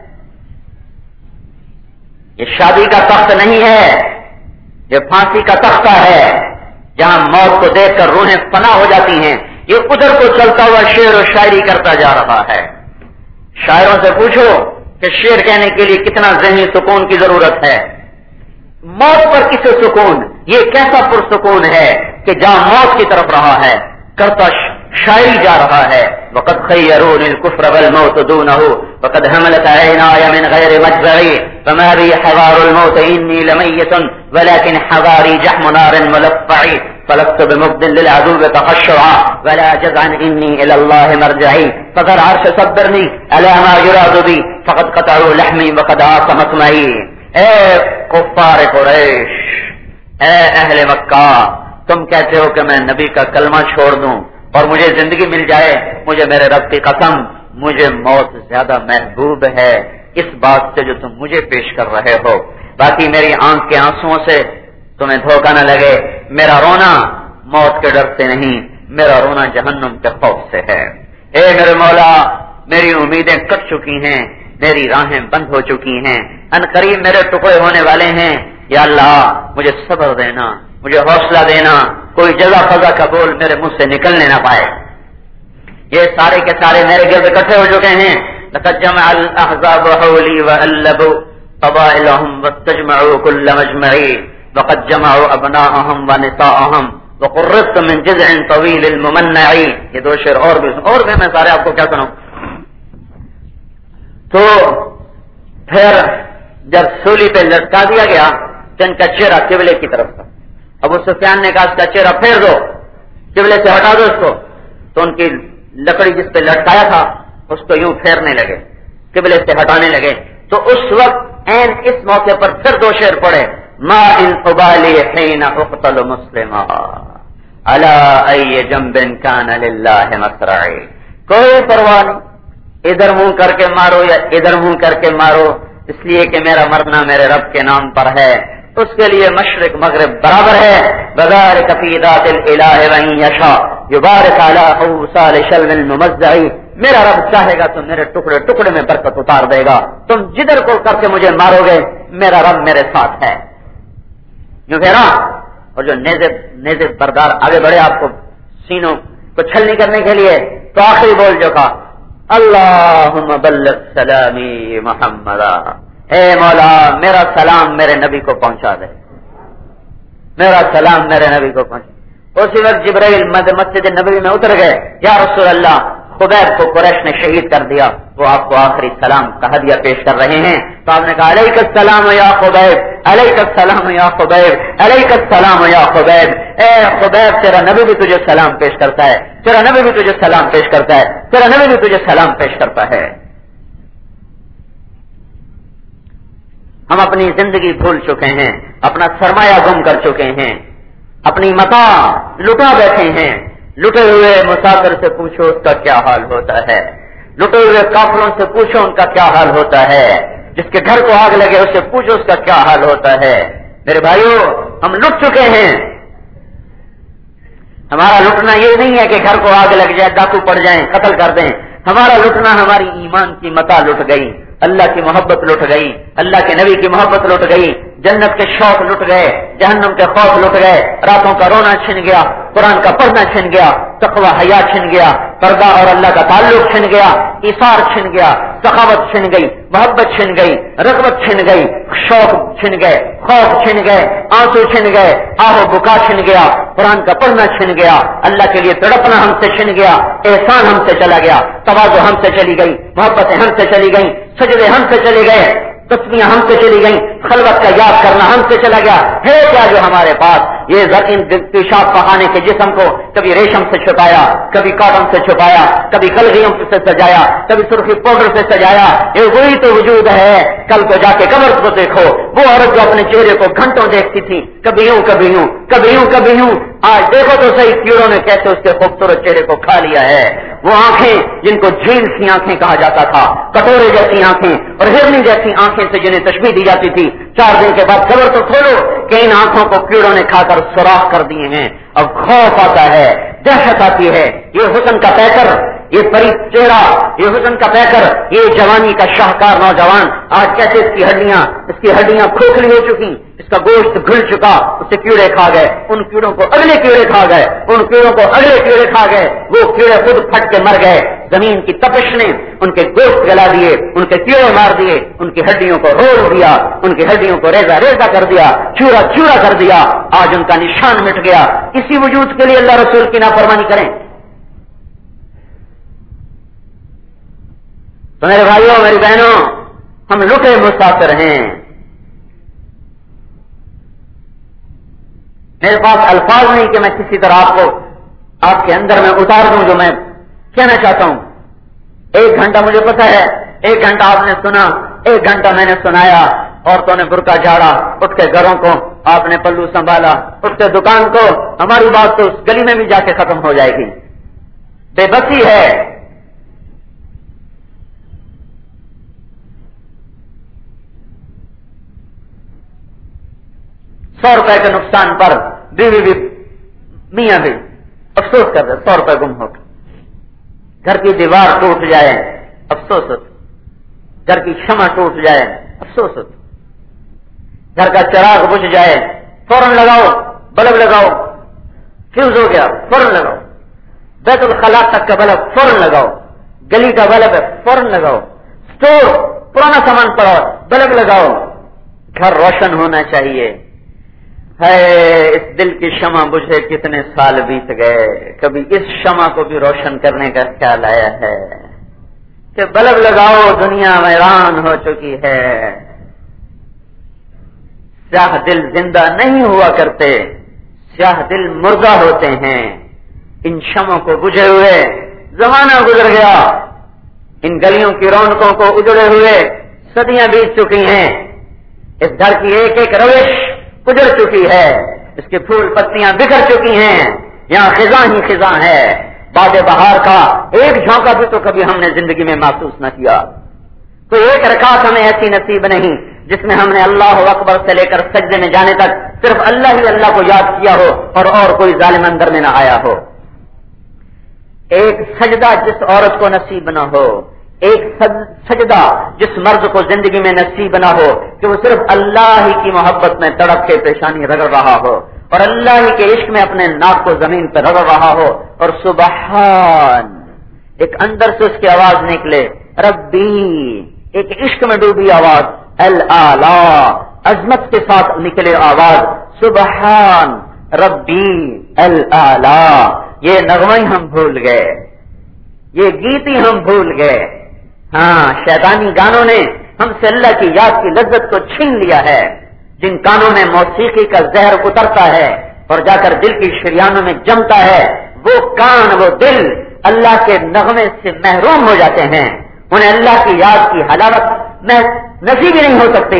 C: یہ شادی کا تخت نہیں ہے، یہ پھانسی کا تختہ ہے جہاں موت کو دیکھ کر روحیں فنا ہو جاتی ہیں۔ یہ ادھر کو چلتا ہوا شعر و شاعری کرتا جا رہا ہے۔ شاعروں سے پوچھو کہ شعر کہنے کے لیے کتنا ذہنی سکون کی ضرورت ہے۔ موت پر کسے سکون؟ یہ کیسا پرسکون ہے کہ جہاں موت کی طرف رہا ہے کرتا شاعری جا رہا ہے۔ وقد خیرون الکفر والموت دونہ وقد حملت عینای من غیر مجزعی فما بي حذار الموت إني لميت ولكن حذاري جحم نار ملفع فلست بمبد للعدو تخشعا ولا جزعا إني إلى الله مرجعي فذر عرش صبرني على ما يراد بي فقد قطعوا لحمي وقد عاصمت معي. اے کفار قریش، اے اہل مکہ، تم کہتے ہو کہ میں نبی کا کلمہ چھوڑ دوں اور مجھے زندگی مل جائے، مجھے میرے رب کی قسم مجھے موت زیادہ محبوب ہے اس بات سے جو تم مجھے پیش کر رہے ہو. باقی میری آنکھ کے آنسوؤں سے تمہیں دھوکہ نہ لگے، میرا رونا موت کے ڈر سے نہیں، میرا رونا جہنم کے خوف سے ہے. اے میرے مولا، میری امیدیں کٹ چکی ہیں، میری راہیں بند ہو چکی ہیں، ان قریب میرے ٹکڑے ہونے والے ہیں. یا اللہ مجھے صبر دینا، مجھے حوصلہ دینا، کوئی جزا فضا کا بول میرے منہ سے نکلنے نہ پائے. یہ سارے کے سارے میرے گرد اکٹھے ہو چکے ہیں. لقد جمع الاحزاب حولي واللبوا قبائلهم واستجمعوا كل مجمعي وقد جمعوا ابناءهم ونساءهم وقربت من جذع طويل الممنع. یہ دو شعر اور بھی میں سارے آپ کو کیا سناؤں. تو پھر جب سولی پہ لٹکا دیا گیا تو ان کا چہرہ قبلے کی طرف تھا. ابو سفیان نے کہا اس کا چہرہ پھیر دو، قبلے سے ہٹا دو اس کو. تو ان کی لکڑی جس پہ لٹکایا تھا اس کو یوں پھیرنے لگے، قبلے سے ہٹانے لگے. تو اس وقت این اس موقع پر پھر دو شعر پڑے. ما ان ابالی حين اقتل مسلما على اي جنب كان لله مسرعي. کوئی پرواہ نہیں، ادھر منہ کر کے مارو یا ادھر منہ کر کے مارو، اس لیے کہ میرا مرنا میرے رب کے نام پر ہے، اس کے لیے مشرق مغرب برابر ہے. بذلك في ذات الاله وان يشاء يبارك على اوصال شلم الممزع. میرا رب چاہے گا تو میرے ٹکڑے ٹکڑے میں برکت اتار دے گا. تم جدھر کو کر کے مجھے مارو گے میرا رب میرے ساتھ ہے. یوں پھیرا اور جو نیزے بردار آگے بڑھے آپ کو سینوں کو چھلنی کرنے کے لیے. تو آخری بول جو کہا اللہم بلغ سلامی محمدا. اے مولا میرا سلام میرے نبی کو پہنچا دے، میرا سلام میرے نبی کو پہنچا. اسی وقت جبرائیل مسجد نبوی میں اتر گئے. یا رسول اللہ، خبیب کو قریش نے شہید کر دیا، وہ آپ کو آخری سلام کا ہدیہ پیش کر رہے ہیں. تو آپ نے کہا علیک السلام یا خبیب، علیک السلام یا خبیب، علیک السلام یا خبیب. اے خبیب تیرا نبی بھی تجھے سلام پیش کرتا ہے، تیرا نبی بھی تجھے سلام پیش کرتا ہے، تیرا نبی بھی تجھے سلام پیش کرتا ہے. ہم اپنی زندگی بھول چکے ہیں، اپنا سرمایہ گم کر چکے ہیں، اپنی متاع لٹا بیٹھے ہیں. لٹے ہوئے مسافر سے پوچھو اس کا کیا حال ہوتا ہے، لٹے ہوئے کافروں سے پوچھو ان کا کیا حال ہوتا ہے، جس کے گھر کو آگ لگے اس سے پوچھو اس کا کیا حال ہوتا ہے. میرے بھائیوں ہم لٹ چکے ہیں. ہمارا لٹنا یہ نہیں ہے کہ گھر کو آگ لگ جائے، ڈاکو پڑ جائیں، قتل کر دیں. ہمارا لٹنا ہماری ایمان کی متاع لٹ گئی، اللہ کی محبت لٹ گئی، اللہ کے نبی کی محبت لٹ گئی، جنت کے شوق لٹ گئے، جہنم کے خوف لٹ گئے، راتوں کا رونا چھن گیا، قرآن کا پڑھنا چھن گیا، تقوی حیا چھن گیا، پردہ اور اللہ کا تعلق چھن گیا، ایثار چھن گیا، سخاوت چھن گئی، محبت چھن گئی، رغبت چھن گئی، شوق چھن گئے، خوف چھن گئے، آنسو چھن گئے، آہ و بکا چھن گیا، قرآن کا پڑھنا چھن گیا، اللہ کے لیے تڑپنا ہم سے چھن گیا، احسان ہم سے چلا گیا، تواضع ہم سے چلی گئی، محبتیں ہم سے چلی گئیں، سجدے ہم سے چلے گئے، تسبیحاں ہم سے چلی گئیں، خلوت کا یاد کرنا ہم سے چلا گیا. ہے کیا جو ہمارے پاس؟ یہ پیشاب پخانے کے جسم کو کبھی ریشم سے چھپایا، کبھی کاٹن سے چھپایا، کبھی کلگیوں سے سجایا، کبھی سرخی پاؤڈر سے سجایا. یہ وہی تو وجود ہے. کل کو جا کے قبر کو دیکھو، وہ عورت جو اپنے چہرے کو گھنٹوں دیکھتی تھی، کبھی یوں کبھی یوں، کبھی یوں کبھی یوں، آج دیکھو تو صحیح کیڑوں نے کیسے اس کے خوبصورت چہرے کو کھا لیا ہے. وہ آنکھیں جن کو جھیل سی آنکھیں کہا جاتا تھا، کٹورے جیسی آنکھیں اور ہرنی جیسی آنکھیں سے جنہیں تشبیہ دی جاتی تھی، 4 دن کے بعد خبر تو کھولو کہ ان آنکھوں کو کیڑوں نے کھا کر سوراخ کر دیے ہیں. اب خوف آتا ہے، دہشت آتی ہے. یہ حسن کا پیکر، یہ پری چہرہ، یہ حسن کا پیکر، یہ جوانی کا شاہکار نوجوان آج کیسے اس کی ہڈیاں کھوکھلی ہو چکی، اس کا گوشت گھل چکا، اسے کیڑے کھا گئے، ان کیڑوں کو اگلے کیڑے کھا گئے، ان کیڑوں کو اگلے کیڑے کھا گئے، وہ کیڑے خود پھٹ کے مر گئے. زمین کی تپش نے ان کے گوشت گلا دیے، ان کے کیڑے مار دیے، ان کی ہڈیوں کو روڑ دیا، ان کی ہڈیوں کو ریزہ ریزہ کر دیا، چورا چورا کر دیا. آج ان کا نشان مٹ گیا. اسی وجود کے لیے اللہ رسول کی نافرمانی کریں. تو میرے بھائیوں میری بہنوں، ہم لٹے مسافر ہیں. میرے پاس الفاظ نہیں کہ میں کسی طرح آپ کے اندر میں اتار دوں جو میں کہنا چاہتا ہوں. 1 گھنٹہ مجھے پتا ہے، 1 گھنٹہ آپ نے سنا، 1 گھنٹہ میں نے سنایا. عورتوں نے برقع جھاڑا، اٹھ کے گھروں کو آپ نے پلو سنبھالا، اٹھ کے دکان کو. ہماری بات تو اس گلی میں بھی جا کے ختم ہو جائے گی. بے بسی ہے. ₹100 کے نقصان پر بیوی بھی میاں بھی افسوس کر رہے. 100 روپے گم ہو گئے. گھر کی دیوار ٹوٹ جائے افسوس ہوتا، گھر کی شمع ٹوٹ جائے افسوس ہوتا، گھر کا چراغ بجھ جائے فوراً لگاؤ، بلب لگاؤ. فیوز ہو گیا فوراً لگاؤ. بیت الخلا تک کا بلب فوراً لگاؤ. گلی کا بلب ہے فوراً لگاؤ. اسٹور پرانا سامان پڑا بلب لگاؤ. گھر روشن ہونا چاہیے. ہے اس دل کی شمع بجھے کتنے سال بیت گئے، کبھی اس شمع کو بھی روشن کرنے کا خیال آیا ہے کہ بلب لگاؤ، دنیا ویران ہو چکی ہے. سیاہ دل زندہ نہیں ہوا کرتے، سیاہ دل مردہ ہوتے ہیں. ان شمعوں کو بجھے ہوئے زمانہ گزر گیا. ان گلیوں کی رونقوں کو اجڑے ہوئے صدیاں بیت چکی ہیں. اس گھر کی ایک ایک روش اجڑ چکی ہے، اس کے پھول پتیاں بکھر چکی ہیں. یہاں خزاں ہی خزاں ہے. باد بہار کا ایک جھونکا بھی تو کبھی ہم نے زندگی میں محسوس نہ کیا. کوئی ایک رکعت ہمیں ایسی نصیب نہیں جس میں ہم نے اللہ اکبر سے لے کر سجدے میں جانے تک صرف اللہ ہی اللہ کو یاد کیا ہو اور کوئی ظالم اندر میں نہ آیا ہو. ایک سجدہ جس عورت کو نصیب نہ ہو، ایک سجدہ جس مرد کو زندگی میں نصیب نہ ہو کہ وہ صرف اللہ ہی کی محبت میں تڑپ کے پیشانی رگڑ رہا ہو اور اللہ ہی کے عشق میں اپنے ناک کو زمین پر رگڑ رہا ہو اور سبحان ایک اندر سے اس کی آواز نکلے، ربی ایک عشق میں ڈوبی آواز، الاعلی عظمت کے ساتھ نکلے آواز، سبحان ربی الاعلی. یہ نغمہ ہم بھول گئے، یہ گیت ہی ہم بھول گئے. ہاں، شیطانی گانوں نے ہم سے اللہ کی یاد کی لذت کو چھین لیا ہے. جن کانوں میں موسیقی کا زہر اترتا ہے اور جا کر دل کی شریانوں میں جمتا ہے، وہ کان وہ دل اللہ کے نغمے سے محروم ہو جاتے ہیں. انہیں اللہ کی یاد کی حلاوت میں نصیب ہی نہیں ہو سکتی.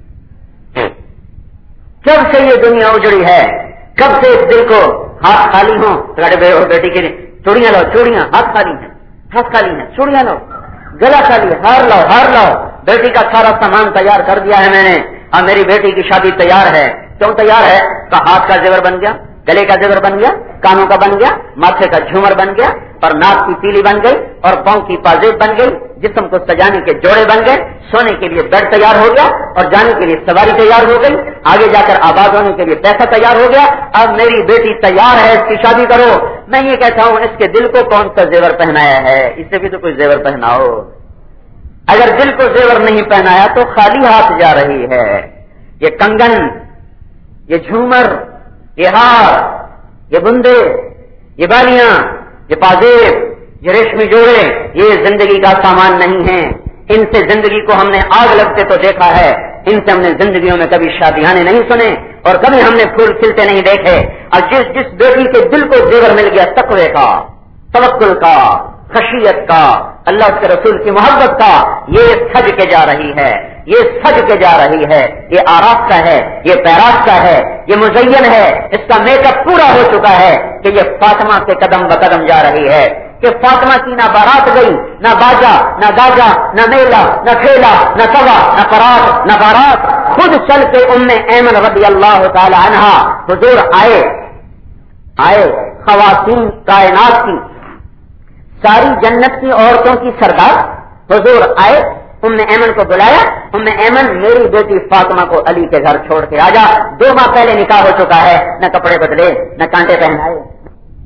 C: کب سے یہ دنیا اجڑی ہے، کب سے اس دل کو ہاتھ خالی ہوں. بیٹی کے لیے چوڑیاں لاؤ، چوڑیاں ہاتھ خالی ہیں، ہاتھ خالی ہیں، چوڑیاں لاؤ، گلا خالی ہے، ہار لاؤ، ہار لاؤ. بیٹی کا سارا سامان تیار کر دیا ہے میں نے، اور میری بیٹی کی شادی تیار ہے. کیوں تیار ہے؟ تو ہاتھ کا زیور بن گیا، گلے کا زیور بن گیا، کانوں کا بن گیا، ماتھے کا جھومر بن گیا، اور ناک کی تیلی بن گئی، اور پاؤں کی پازیب بن گئی، جسم کو سجانے کے جوڑے بن گئے، سونے کے لیے بیڈ تیار ہو گیا، اور جانے کے لیے سواری تیار ہو گئی، آگے جا کر آباد ہونے کے لیے پیسہ تیار ہو گیا. اب میری بیٹی تیار ہے، اس کی شادی کرو. میں یہ کہتا ہوں اس کے دل کو کون سا زیور پہنایا ہے؟ اسے بھی تو کوئی زیور پہناؤ. اگر دل کو زیور نہیں پہنایا تو خالی ہاتھ جا رہی ہے. یہ کنگن، یہ جھومر، یہ ہار، یہ بندے، یہ بالیاں، یہ پازیب، یہ ریشمی جوڑے، یہ زندگی کا سامان نہیں ہے. ان سے زندگی کو ہم نے آگ لگتے تو دیکھا ہے، ان سے ہم نے زندگیوں میں کبھی شادیانے نہیں سنے اور کبھی ہم نے پھول کھلتے نہیں دیکھے. اور جس بیٹی کے دل کو زیور مل گیا تقوی کا، توکل کا، خشیت کا، اللہ کے رسول کی محبت کا، یہ سج کے جا رہی ہے، یہ سج کے جا رہی ہے، یہ آراستہ ہے، یہ پیراستہ ہے، یہ مزین ہے، اس کا میک اپ پورا ہو چکا ہے کہ یہ فاطمہ سے قدم بقدم جا رہی ہے. کہ فاطمہ کی نہ بارات گئی، نہ باجا، نہ گاجا، نہ میلہ، نہ کھیلا، نہ سوا، نہ پرات، نہ بارات، خود چل کے ایمن رضی اللہ تعالی عنہ حضور آئے خواتین کائنات کی، ساری جنت کی عورتوں کی سردار حضور آئے، ایمن کو بلایا. ایمن میری بیٹی فاطمہ کو علی کے گھر چھوڑ کے آجا. 2 ماہ پہلے نکاح ہو چکا ہے، نہ کپڑے بدلے، نہ کانٹے پہنائے.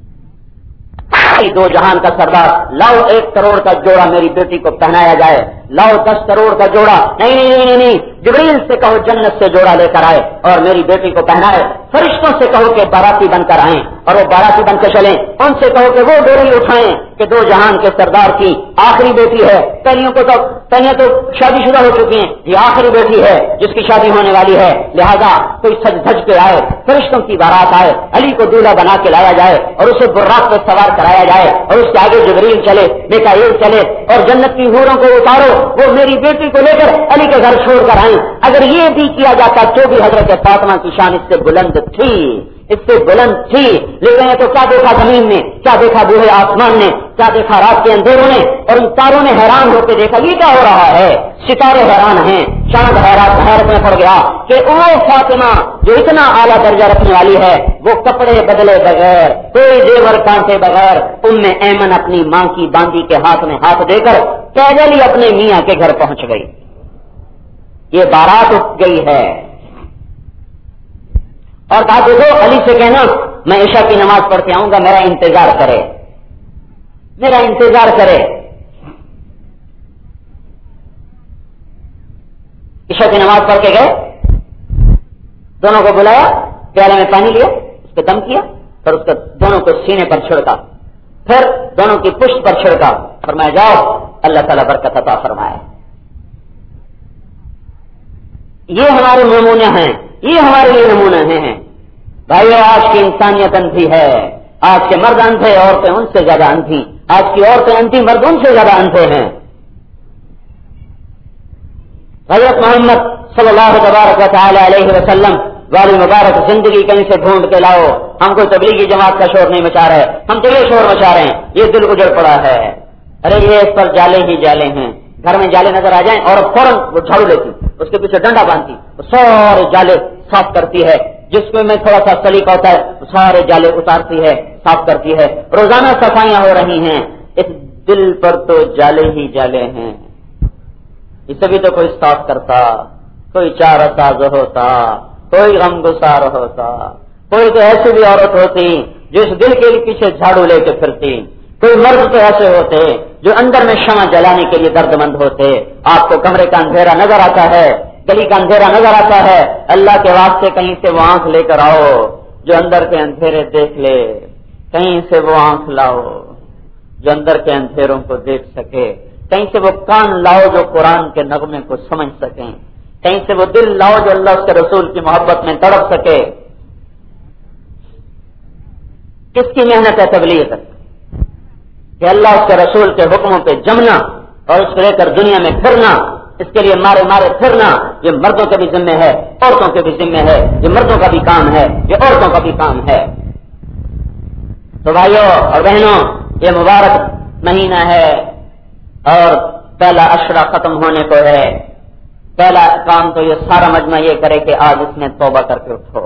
C: 2 جہان کا سردار، لاؤ 1 کروڑ کا جوڑا میری بیٹی کو پہنایا جائے، लाओ 10 करोड़ का जोड़ा, नहीं, जिब्रील से कहो जन्नत से जोड़ा लेकर आए और मेरी बेटी को पहनाए। फरिश्तों से कहो कि बाराती बनकर आए और वो बाराती बनकर चलें। उनसे कहो कि वो डोरी उठाएं कि दो जहान के सरदार की आखिरी बेटी है। पहलियां तो शादीशुदा हो चुकी हैं, ये आखिरी बेटी है जिसकी शादी होने वाली है, लिहाजा कोई सज धज के आए, फरिश्तों की बारात आए, अली को दूल्हा बना के लाया जाए और उसे बुर्राक पर सवार कराया जाए और उसके आगे जिब्रील चले, मीकाईल चले और जन्नत की हूरों को उतारो, वो मेरी बेटी को लेकर अली के घर छोड़कर आए। अगर ये भी किया जाता तो भी हजरत फातिमा की शान इससे बुलंद थी, लेकिन ये तो क्या देखा जमीन ने, क्या देखा बूढ़े आसमान ने, क्या देखा रात के अंधेरों ने, और उन तारों ने हैरान होकर देखा ये क्या हो रहा है। सितारे हैरान हैं, चांद हैरत में पड़ गया कि वो फातिमा जो इतना आला दर्जा रखने वाली है, वो कपड़े बदले बगैर, कोई जेवर कांटे बगैर उम्मे ऐमन अपनी मां की बांदी के हाथ में हाथ देकर पैदल ही अपने मियां के घर पहुंच गई। ये बारात उठ गई है और कहा देखो अली से कहना मैं ईशा की नमाज पढ़ के आऊंगा, मेरा इंतजार करे। ईशा की नमाज पढ़ के गए, दोनों को बुलाया, प्याले में पानी लिया, उसको दम किया और उसको दोनों को सीने पर छिड़का, फिर दोनों की पुष्ट पर छिड़का, फरमाया जाओ अल्लाह ताला बरकत अता फरमाए। ये हमारे नमूने हैं, ये हमारे लिए नमूने हैं। भाइयों आज की इंसानियत अंधी है, आज के मर्द अंधे, औरतें उनसे ज्यादा अंधी, आज की औरतें अंधी, मर्द उनसे ज्यादा अंधे हैं। हजरत मोहम्मद सल्लल्लाहु अलैहि वसल्लम वाली मुबारक जिंदगी कहीं से ढूंढ के लाओ। हम कोई तबलीगी जमात का शोर नहीं मचा रहे, हम तो ये शोर मचा रहे हैं, ये दिल उजड़ पड़ा है। अरे ये इस पर जाले ही जाले हैं, घर में जाले नजर आ जाएं और फौरन वो झाड़ू लेती, उसके पीछे डंडा बांधती, वो सारे जाले साफ करती है, जिसमें में थोड़ा सा सलीका होता है वो सारे जाले उतारती है, साफ करती है। रोजाना सफाइयां हो रही हैं, इस दिल पर तो जाले ही जाले हैं। इसे भी तो कोई साफ करता, कोई चारसाज होता, कोई गमगुसार होता, कोई तो ऐसी भी औरत होती जो इस दिल के पीछे झाड़ू लेके फिरती, कोई मर्द तो ऐसे होते जो अंदर में शमा जलाने के लिए दर्दमंद होते। आपको कमरे का अंधेरा नजर आता है, गली का अंधेरा नजर आता है, अल्लाह के वास्ते कहीं से वो आंख लेकर आओ जो अंदर के अंधेरे देख ले, कहीं से वो आंख लाओ जो अंदर के अंधेरों को देख सके, कहीं से वो कान लाओ जो कुरान के नगमे को समझ सकें, कहीं से वो दिल लाओ जो अल्लाह उसके रसूल की मोहब्बत में तड़प सके। किसकी मेहनत है तबलीग कि अल्लाह उसके रसूल के हुक्मों पे जमना और उसको लेकर दुनिया में फिरना, इसके लिए मारे मारे फिरना, ये मर्दों के भी जिम्मे है, औरतों के भी जिम्मे है, ये मर्दों का भी काम है, ये औरतों का भी काम है। तो भाइयों और बहनों, ये मुबारक महीना है और पहला अशरा खत्म होने को है। पहला काम तो ये सारा मजमा ये करे कि आज इसमें तौबा करके उठो।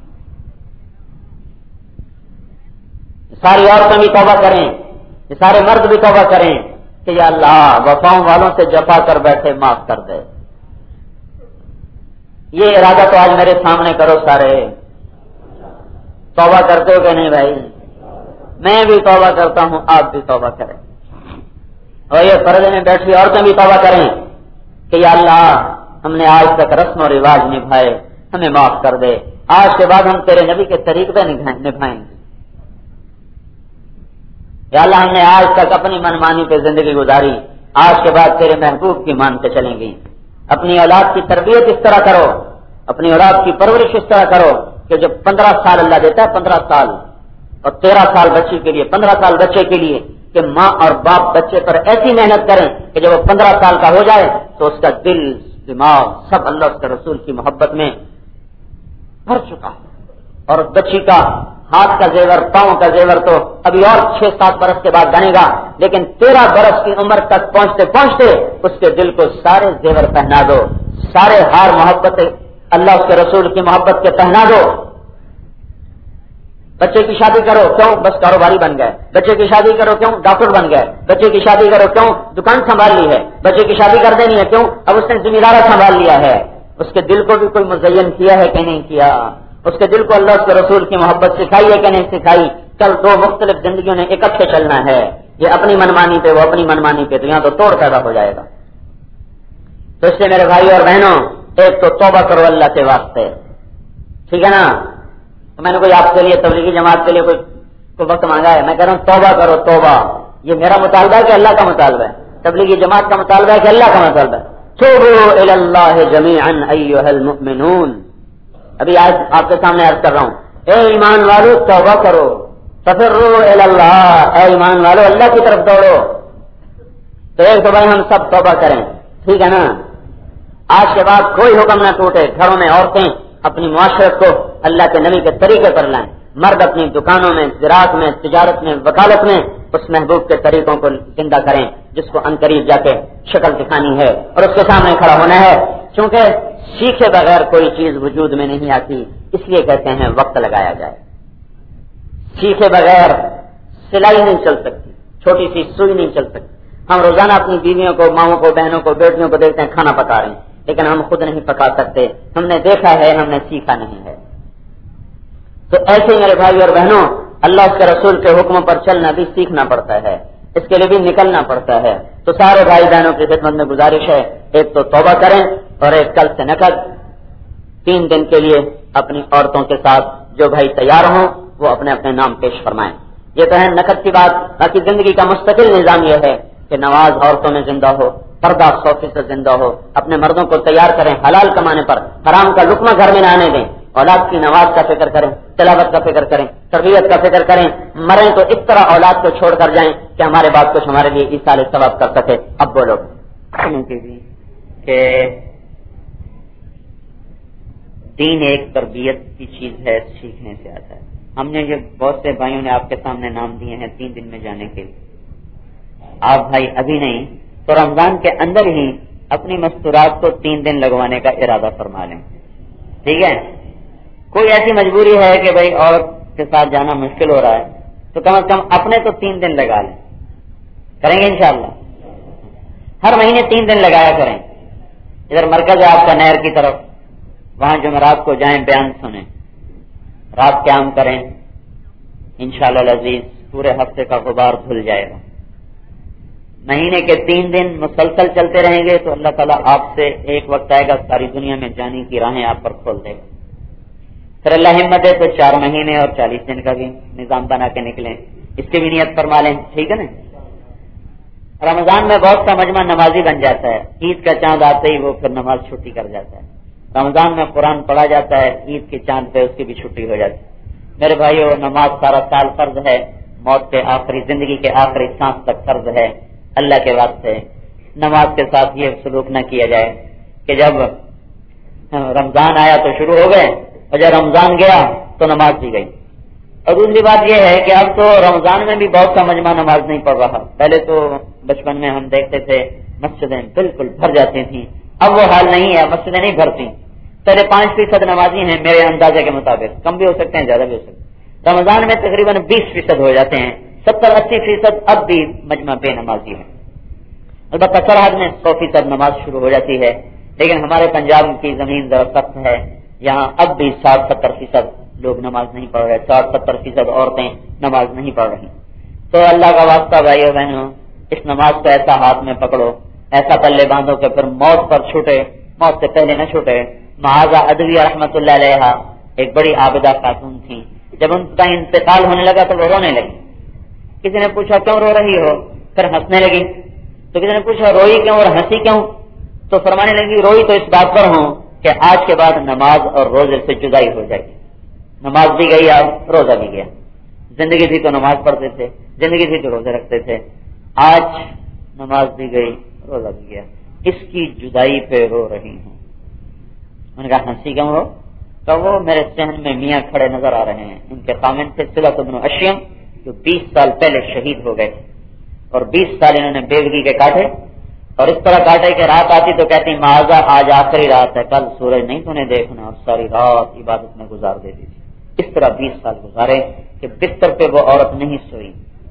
C: सारी औरतें भी तौबा करें, ये सारे मर्द भी तौबा करें कि या अल्लाह वफाओं वालों से जफा कर बैठे माफ कर दे। ये इरादा तो आज मेरे सामने करो सारे। तौबा करते हो कि नहीं भाई? मैं भी तौबा करता हूं, आप भी तौबा करें। और ये पर्दे में बैठी औरतें भी तौबा करें कि या अल्लाह हमने आज तक रस्म और रिवाज निभाए, हमें माफ कर दे। आज के बाद हम तेरे नबी के तरीके निभाएंगे। या अल्लाह हमने आज तक अपनी मनमानी पे जिंदगी गुजारी, आज के बाद तेरे महबूब की मान के चलेंगी। अपनी औलाद की तरबियत इस तरह करो, अपनी औलाद की परवरिश इस तरह करो कि जो 15 साल अल्लाह देता है, 15 साल और 13 साल बच्ची के लिए, 15 साल बच्चे के लिए, कि माँ और बाप बच्चे पर ऐसी मेहनत करें कि जब वो 15 साल का हो जाए तो उसका दिल दिमाग सब अल्लाह के रसूल की मोहब्बत में भर चुका है। और बच्ची का हाथ का जेवर, पांव का जेवर तो अभी और 6-7 बरस के बाद बनेगा, लेकिन 13 बरस की उम्र तक पहुंचते पहुंचते उसके दिल को सारे जेवर पहना दो, सारे हार मोहब्बत अल्लाह उसके रसूल की मोहब्बत के पहना दो। बच्चे की शादी करो, क्यों? बस कारोबारी बन गए। बच्चे की शादी करो, क्यों? डॉक्टर बन गए। बच्चे की शादी करो, क्यों? दुकान संभाल ली है। बच्चे की शादी कर देनी है, क्यों? अब उसने जिम्मेदारा संभाल लिया है। उसके दिल को भी कोई मुज़य्यन किया है कि नहीं किया? उसके दिल को अल्लाह उसके रसूल की मोहब्बत सिखाई है कि नहीं सिखाई? कल 2 मुख्तलिफ जिंदगियों ने इकट्ठे चलना है। ये अपनी मनमानी पे, वो अपनी मनमानी पे, तो यहाँ तो तोड़ पैदा हो जाएगा। تو اس سے میرے بھائی اور بہنوں ایک تو توبہ کرو اللہ کے واسطے، ٹھیک ہے نا. میں نے کوئی آپ کے لیے تبلیغی جماعت کے لیے کوئی وقت مانگا ہے؟ میں کہہ رہا ہوں توبہ کرو توبہ. یہ میرا مطالبہ ہے کہ اللہ کا مطالبہ ہے؟ تبلیغی جماعت کا مطالبہ ہے کہ اللہ کا مطالبہ ہے؟ توبوا الی اللہ جمیعا ایھا المؤمنون. ابھی آج آپ کے سامنے عرض کر رہا ہوں، اے ایمان والو توبہ کرو. ففروا الی اللہ، اے ایمان والو اللہ کی طرف دوڑو. تو ایک تو بھائی ہم سب توبہ کریں، ٹھیک ہے نا. آج کے بعد کوئی حکم نہ ٹوٹے. گھروں میں عورتیں اپنی معاشرت کو اللہ کے نبی کے طریقے پر لائیں. مرد اپنی دکانوں میں، زراعت میں، تجارت میں، وکالت میں اس محبوب کے طریقوں کو زندہ کریں جس کو عنقریب جا کے شکل دکھانی ہے اور اس کے سامنے کھڑا ہونا ہے. چونکہ سیکھے بغیر کوئی چیز وجود میں نہیں آتی، اس لیے کہتے ہیں وقت لگایا جائے. سیکھے بغیر سلائی نہیں چل سکتی، چھوٹی سی سوئی نہیں چل سکتی. ہم روزانہ اپنی بیویوں کو، ماؤں کو، بہنوں کو، بیٹیوں کو دیکھتے ہیں کھانا پکا رہے ہیں، لیکن ہم خود نہیں پکا سکتے. ہم نے دیکھا ہے، ہم نے سیکھا نہیں ہے. تو ایسے میرے بھائی اور بہنوں اللہ اس کے رسول کے حکموں پر چلنا بھی سیکھنا پڑتا ہے، اس کے لیے بھی نکلنا پڑتا ہے. تو سارے بھائی بہنوں کی خدمت میں گزارش ہے، ایک تو توبہ کریں اور ایک کل سے نقد 3 دن کے لیے اپنی عورتوں کے ساتھ جو بھائی تیار ہوں وہ اپنے اپنے نام پیش فرمائیں. یہ تو ہے نقد کی بات. باقی زندگی کا مستقل نظام یہ ہے کہ نماز عورتوں میں زندہ ہو، پردہ 100% زندہ ہو. اپنے مردوں کو تیار کریں حلال کمانے پر، حرام کا لقمہ گھر میں نہ آنے دیں. اولاد کی نماز کا فکر کریں، تلاوت کا فکر کریں، تربیت کا فکر کریں. مریں تو اس طرح اولاد کو چھوڑ کر جائیں کہ ہمارے بعد کچھ ہمارے لیے ایصال ثواب کر سکے. اب بولو کہ دین ایک تربیت کی چیز ہے، سیکھنے سے آتا ہے. ہم نے یہ بہت سے بھائیوں نے آپ کے سامنے نام دیے ہیں 3 دن میں جانے کے لیے. آپ بھائی ابھی نہیں تو رمضان کے اندر ہی اپنی مستورات کو 3 دن لگوانے کا ارادہ فرما لیں، ٹھیک ہے. کوئی ایسی مجبوری ہے کہ بھائی اور کے ساتھ جانا مشکل ہو رہا ہے تو کم از کم اپنے تو 3 دن لگا لیں. کریں گے انشاءاللہ. ہر مہینے 3 دن لگایا کریں. ادھر مرکز ہے آپ کا نہر کی طرف، وہاں جمعرات کو جائیں، بیان سنیں، رات قیام کریں. انشاءاللہ العزیز پورے ہفتے کا غبار دھل جائے گا. مہینے کے 3 دن مسلسل چلتے رہیں گے تو اللہ تعالیٰ آپ سے ایک وقت آئے گا ساری دنیا میں جانے کی راہیں آپ پر کھول دے گا. پھر اللہ ہمت دے تو 4 مہینے اور 40 دن کا بھی نظام بنا کے نکلیں. اس کی بھی نیت فرما لیں، ٹھیک ہے نا. رمضان میں بہت سا مجمع نمازی بن جاتا ہے. عید کا چاند آتے ہی وہ پھر نماز چھٹی کر جاتا ہے. رمضان میں قرآن پڑھا جاتا ہے، عید کے چاند پہ اس کی بھی چھٹی ہو جاتی ہے. میرے بھائیو نماز سارا سال فرض ہے، موت کے آخری زندگی کے آخری سانس تک فرض ہے. اللہ کے واسطے نماز کے ساتھ یہ سلوک نہ کیا جائے کہ جب رمضان آیا تو شروع ہو گئے اور جب رمضان گیا تو نماز دی گئی. اور دوسری بات یہ ہے کہ اب تو رمضان میں بھی بہت سا مجمع نماز نہیں پڑھ رہا. پہلے تو بچپن میں ہم دیکھتے تھے مسجدیں بالکل بھر جاتی تھیں، اب وہ حال نہیں ہے، مسجدیں نہیں بھرتی. پہلے 5% نمازی ہیں میرے اندازے کے مطابق، کم بھی ہو سکتے ہیں زیادہ بھی ہو سکتے ہیں. رمضان میں تقریباً 20% ہو جاتے ہیں. 70-80% اب بھی مجمع بے نمازی ہے. البتہ سرحد میں 100% نماز شروع ہو جاتی ہے. لیکن ہمارے پنجاب کی زمین ذرا سخت ہے، یہاں اب بھی 60-70% لوگ نماز نہیں پڑھ رہے، 60-70% عورتیں نماز نہیں پڑھ رہی. تو اللہ کا واسطہ بھائیو بہنوں اس نماز کو ایسا ہاتھ میں پکڑو، ایسا پلے باندھو کہ پھر موت پر چھوٹے، موت سے پہلے نہ چھوٹے. معاذہ ادویہ رحمۃ اللہ علیہ ایک بڑی عابدہ خاتون تھی. جب ان کا انتقال ہونے لگا تو وہ رونے لگی. کسی نے پوچھا کیوں رو رہی ہو؟ پھر ہنسنے لگی. تو کسی نے پوچھا روئی کیوں اور ہنسی کیوں؟ تو فرمانے لگی روئی تو اس بات پر ہوں کہ آج کے بعد نماز اور روزے سے جدائی ہو جائے گی. نماز بھی گئی، اب روزہ بھی گیا. زندگی تھی تو نماز پڑھتے تھے، زندگی تھی تو روزے رکھتے تھے، آج نماز بھی گئی، روزہ بھی گیا. اس کی جدائی پہ رو رہی ہوں. میں نے کہا ہنسی کیوں ہو؟ تو وہ میرے ذہن میں میاں کھڑے نظر آ رہے ہیں. ان کے خامن تھے صلۃ بن اشیم جو 20 سال پہلے شہید ہو گئے اور 20 سال انہوں نے بیوگی کے کاٹے. اور اس طرح کاٹے کہ رات آتی تو کہتی معاذہ آج آخری رات ہے، کل سورج نہیں تو نے دیکھنا، اور ساری رات عبادت میں گزار دیتی تھی. اس طرح 20 سال گزارے کہ بستر پہ وہ عورت نہیں سوئی.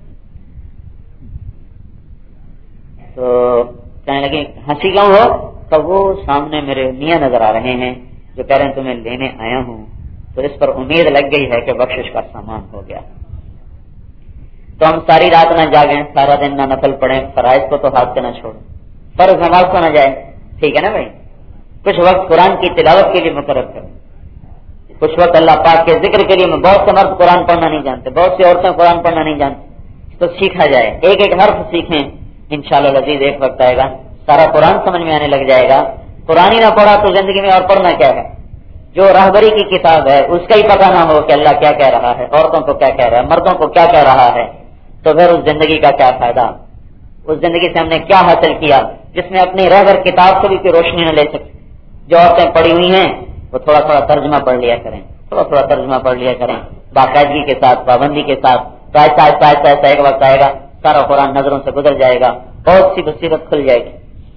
C: تو کہنے لگی ہنسی کیوں ہو؟ تو وہ سامنے میرے میاں نظر آ رہے ہیں جو کہہ رہے ہیں تمہیں لینے آیا ہوں. تو اس پر امید لگ گئی ہے کہ بخشش کا سامان ہو گیا. تو ہم ساری رات نہ جاگیں، سارا دن نہ نفل پڑھیں، فرائض کو تو ہاتھ سے نہ چھوڑیں، فرض نماز کو نہ جائیں. ٹھیک ہے نا بھائی؟ کچھ وقت قرآن کی تلاوت کے لیے مقرر کریں، کچھ وقت اللہ پاک کے ذکر کے لیے. بہت سے مرد قرآن پڑھنا نہیں جانتے، بہت سی عورتیں قرآن پڑھنا نہیں جانتی، تو سیکھا جائے، ایک ایک حرف سیکھیں. انشاءاللہ العزیز ایک وقت آئے گا سارا قرآن سمجھ میں آنے لگ جائے گا. قرآن ہی نہ پڑھا تو زندگی میں اور پڑھنا کیا ہے؟ جو راہبری کی کتاب ہے اس کا ہی پتہ نہ ہو کہ اللہ کیا کہہ رہا ہے، عورتوں کو کیا کہہ رہا ہے، مردوں کو کیا کہہ رہا ہے، تو پھر اس زندگی کا کیا فائدہ؟ اس زندگی سے ہم نے کیا حاصل کیا جس میں اپنی راہبر کتاب سے بھی کوئی روشنی نہ لے سکتے؟ جو عورتیں پڑھی ہوئی ہیں وہ تھوڑا تھوڑا ترجمہ پڑھ لیا کریں، تھوڑا تھوڑا ترجمہ پڑھ لیا کریں باقاعدگی کے ساتھ، پابندی کے ساتھ. تو آہستہ آہستہ آہستہ آہستہ ایک وقت آئے گا سارا قرآن نظروں سے گزر جائے گا، بہت سی بصیرت کھل جائے گی.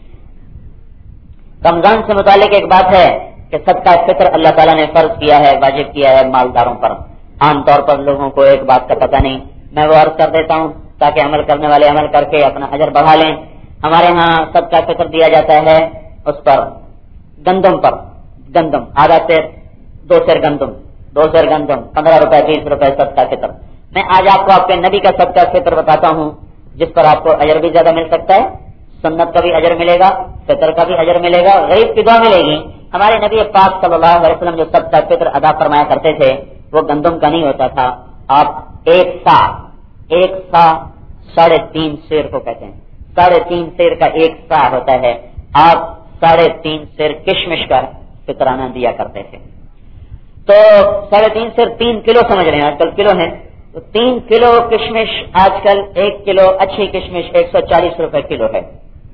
C: رمضان سے متعلق ایک بات ہے کہ صدقہ فطر اللہ تعالیٰ نے فرض کیا ہے، واجب کیا ہے مالداروں پر. عام طور پر لوگوں کو ایک بات کا پتہ نہیں، میں وہ عرض کر دیتا ہوں تاکہ عمل کرنے والے عمل کر کے اپنا اجر بڑھا لیں. ہمارے ہاں صدقہ فطر دیا جاتا ہے اس پر گندم پر، گندم آدھا سیر، 2 سیر گندم، 2 سیر گندم 15 روپے 20 روپے صدقہ فطر. میں آج آپ کو آپ کے نبی کا صدقہ فطر بتاتا ہوں جس پر آپ کو اجر بھی زیادہ مل سکتا ہے، سنت کا بھی اجر ملے گا، فطر کا بھی اجر ملے گا، غریب کی دعا ملے گی. ہمارے نبی پاک صلی اللہ علیہ وسلم جو صدقہ فطر ادا فرمایا کرتے تھے وہ گندم کا نہیں ہوتا تھا. آپ ایک سا 3.5 سیر کو کہتے ہیں، 3.5 سیر کا ایک سا ہوتا ہے. آپ 3.5 سیر کشمش کا فطرانہ دیا کرتے تھے. تو 3.5 سیر 3 کلو سمجھ رہے ہیں، آج کل کلو ہے، تو 3 کلو کشمش آج کل 1 کلو اچھی کشمش 140 روپے کلو ہے.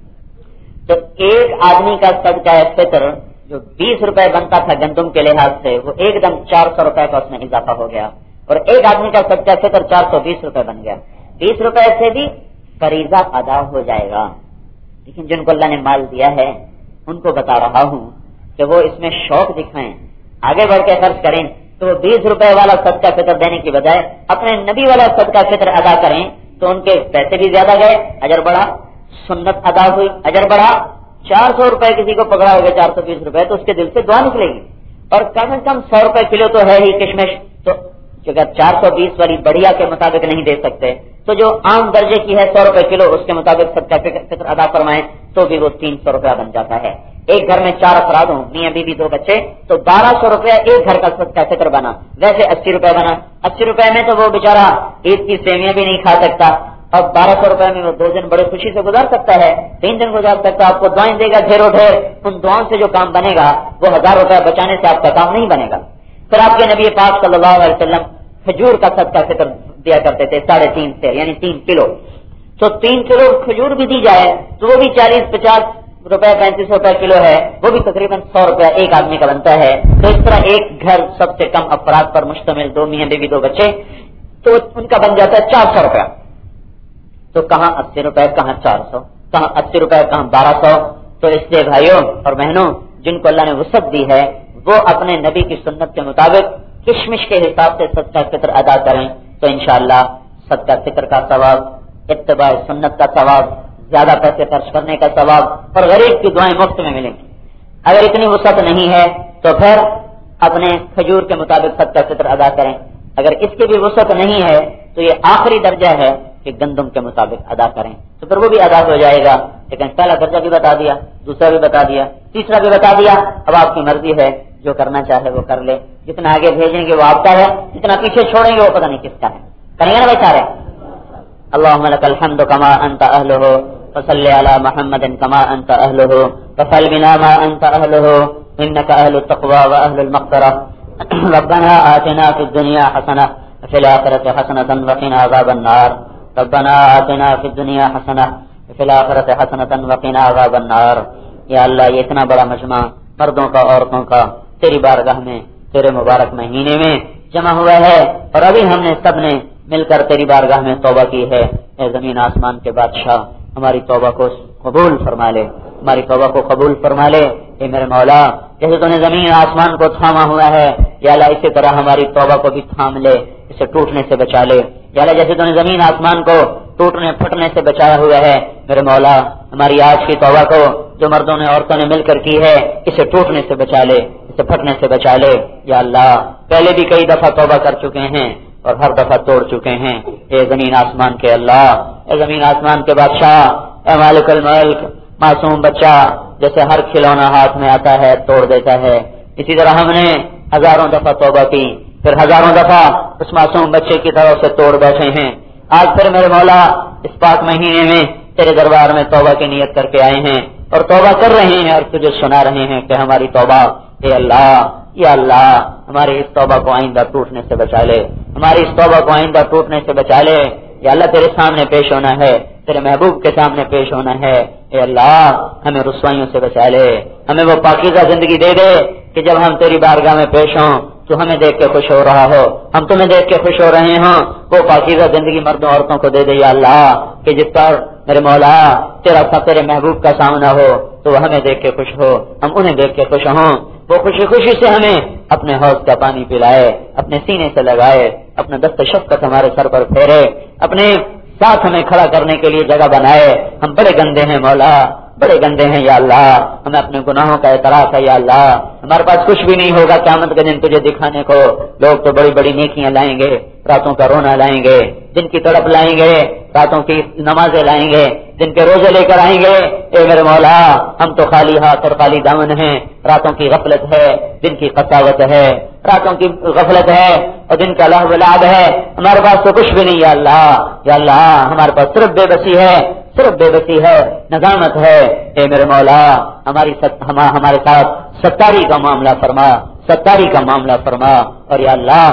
C: تو ایک آدمی کا صدقہ فطر جو 20 روپے بنتا تھا گندم کے لحاظ سے وہ ایک دم 400 روپے کا اس میں اضافہ ہو گیا، اور ایک آدمی کا صدقہ فطر 420 روپے بن گیا. 20 روپے سے بھی فریضہ ادا ہو جائے گا. لیکن جن کو اللہ نے مال دیا ہے ان کو بتا رہا ہوں کہ وہ اس میں شوق دکھائیں، آگے بڑھ کے خرچ کریں. تو وہ 20 روپے والا صدقہ فطر دینے کی بجائے اپنے نبی والا صدقہ فطر ادا کریں تو ان کے پیسے بھی زیادہ گئے، اجر بڑھا، سنت ادا ہوئی، اجر بڑھا. 400 روپے کسی کو پکڑا ہوگا 420 روپے تو اس کے دل سے دعا نکلے گی. اور کم از کم 100 روپے کلو تو ہے ہی کشمش، تو اگر 420 والی بڑھیا کے مطابق نہیں دے سکتے تو جو عام درجے کی ہے 100 روپے کلو اس کے مطابق صدقہ فطر ادا فرمائیں تو بھی وہ 300 روپیہ بن جاتا ہے. ایک گھر میں 4 افراد ہوں، میاں بیوی 2 بچے، تو 1200 روپیہ ایک گھر کا صدقہ فطر بنا. ویسے 80 روپے بنا، 80 روپے میں تو وہ بیچارہ عید کی سیویاں بھی نہیں کھا سکتا، اب 1200 روپے میں وہ 2 دن بڑے خوشی سے گزار سکتا ہے، 3 دن گزار سکتا ہے. آپ کو دعائیں دے گا ڈھیروں ڈھیر، ان دعاؤں سے جو کام بنے گا وہ 1000 روپے بچانے سے آپ کا کام نہیں بنے گا. پھر آپ کے نبی پاک صلی اللہ علیہ وسلم کھجور کا صدقہ فطر دیا کرتے تھے 3.5 سیر یعنی 3 کلو. تو 3 کلو کھجور بھی دی جائے تو وہ بھی 40-50 روپے 35 روپے کلو ہے، وہ بھی تقریباً 100 روپے ایک آدمی کا بنتا ہے. تو اس طرح ایک گھر سب سے کم افراد پر مشتمل، 2 میاں بیوی 2 بچے، تو ان کا بن جاتا ہے 400 روپیہ. تو کہاں 80 روپے، کہاں 400، کہاں 80 روپے، کہاں 1200. تو اس لیے بھائیوں اور بہنوں جن کو اللہ نے وسعت دی ہے وہ اپنے نبی کی سنت کے مطابق کشمش کے حساب سے صدقہ فطر ادا کریں تو انشاءاللہ صدقہ فطر کا ثواب، اتباع سنت کا ثواب، زیادہ پیسے خرچ کرنے کا ثواب اور غریب کی دعائیں مفت میں ملیں گی. اگر اتنی وسعت نہیں ہے تو پھر اپنے کھجور کے مطابق صدقہ فطر ادا کریں. اگر اس کی بھی وسعت نہیں ہے تو یہ آخری درجہ ہے کہ گندم کے مطابق ادا کریں تو پھر وہ بھی ادا ہو جائے گا. لیکن پہلا درجہ بھی بتا دیا، دوسرا بھی بتا دیا، تیسرا بھی بتا دیا. اب آپ کی مرضی ہے، جو کرنا چاہے وہ کر لے. جتنا آگے بھیجیں گے وہ آپ کا ہے، جتنا پیچھے چھوڑیں گے وہ پتہ نہیں کس کا ہے. کریں گے نا بھائی سارے؟ اللهم لك الحمد كما انت اهله وصل على محمد كما انت اهله وفعل بنا ما انت اهله انك اهل التقوى واهل المغفرة. ربنا آتنا في الدنيا حسنة وفي الآخرة حسنة وقنا عذاب النار. ربنا آتنا في الدنيا حسنة وفي الآخرة حسنة وقنا عذاب النار. یا اللہ یہ اتنا بڑا مجمع مردوں کا عورتوں کا تیری بارگاہ میں تیرے مبارک مہینے میں جمع ہوا ہے اور ابھی ہم نے سب نے مل کر تیری بارگاہ میں توبہ کی ہے. اے زمین آسمان کے بادشاہ ہماری توبہ کو قبول فرما لے، ہماری توبہ کو قبول فرما لے. اے میرے مولا جیسے تو نے زمین آسمان کو تھاما ہوا ہے یا اللہ اسی طرح ہماری توبہ کو بھی تھام لے، اسے ٹوٹنے سے بچا لے. یا اللہ جیسے تو نے زمین آسمان کو ٹوٹنے پھٹنے سے بچایا ہوا ہے میرے مولا ہماری آج کی توبہ کو جو مردوں نے عورتوں نے مل کر کی ہے اسے ٹوٹنے سے بچا لے، اسے پھٹنے سے بچا لے. یا اللہ پہلے بھی کئی دفعہ توبہ کر چکے ہیں اور ہر دفعہ توڑ چکے ہیں. اے زمین آسمان کے اللہ، اے زمین آسمان کے بادشاہ، اے مالک الملک، معصوم بچہ جیسے ہر کھلونا ہاتھ میں آتا ہے توڑ دیتا ہے، اسی طرح ہم نے ہزاروں دفعہ توبہ کی، پھر ہزاروں دفعہ اس معصوم بچے کی طرف سے توڑ بیٹھے ہیں۔ آج پھر میرے مولا اس پاک مہینے میں تیرے دربار میں توبہ کی نیت کر کے آئے ہیں اور توبہ کر رہے ہیں اور تجھے سنا رہے ہیں کہ ہماری توبہ، اے اللہ، یا اللہ، ہماری اس توبہ کو آئندہ ٹوٹنے سے بچا لے، ہماری اس توبہ کو آئندہ ٹوٹنے سے بچا لے۔ یا اللہ تیرے سامنے پیش ہونا ہے، تیرے محبوب کے سامنے پیش ہونا ہے، اے اللہ ہمیں رسوائیوں سے بچا لے، ہمیں وہ پاکیزہ زندگی دے دے کہ جب ہم تیری بارگاہ میں پیش ہوں تو ہمیں دیکھ کے خوش ہو رہا ہو، ہم تمہیں دیکھ کے خوش ہو رہے ہوں۔ وہ پاکیزہ زندگی مردوں عورتوں کو دے دے یا اللہ کہ جس پر میرے مولا تیرے محبوب کا سامنا ہو تو وہ ہمیں دیکھ کے خوش ہو، ہم انہیں دیکھ کے خوش ہوں، وہ خوشی خوشی سے ہمیں اپنے حوض کا پانی پلائے، اپنے سینے سے لگائے، اپنا دست شفقت ہمارے سر پر پھیرے، اپنے ساتھ ہمیں کھڑا کرنے کے لیے جگہ بنائے۔ ہم بڑے گندے ہیں مولا، بڑے گندے ہیں یا اللہ، ہمیں اپنے گناہوں کا اعتراف ہے یا اللہ، ہمارے پاس کچھ بھی نہیں ہوگا قیامت کے دن تجھے دکھانے کو۔ لوگ تو بڑی بڑی نیکیاں لائیں گے، راتوں کا رونا لائیں گے، دن کی تڑپ لائیں گے، راتوں کی نمازیں لائیں گے، دن کے روزے لے کر آئیں گے۔ اے میرے مولا ہم تو خالی ہاتھ اور خالی دامن ہیں، راتوں کی غفلت ہے، دن کی قساوت ہے، راتوں کی غفلت ہے اور دن کا لہو و لعب ہے، ہمارے پاس تو کچھ بھی نہیں یا اللہ، یا اللہ ہمارے پاس صرف بے بسی ہے، صرف بے بسی ہے، ندامت ہے۔ اے میرے مولا ہمارے ساتھ ستاری کا معاملہ فرما، ستاری کا معاملہ فرما، اور یا اللہ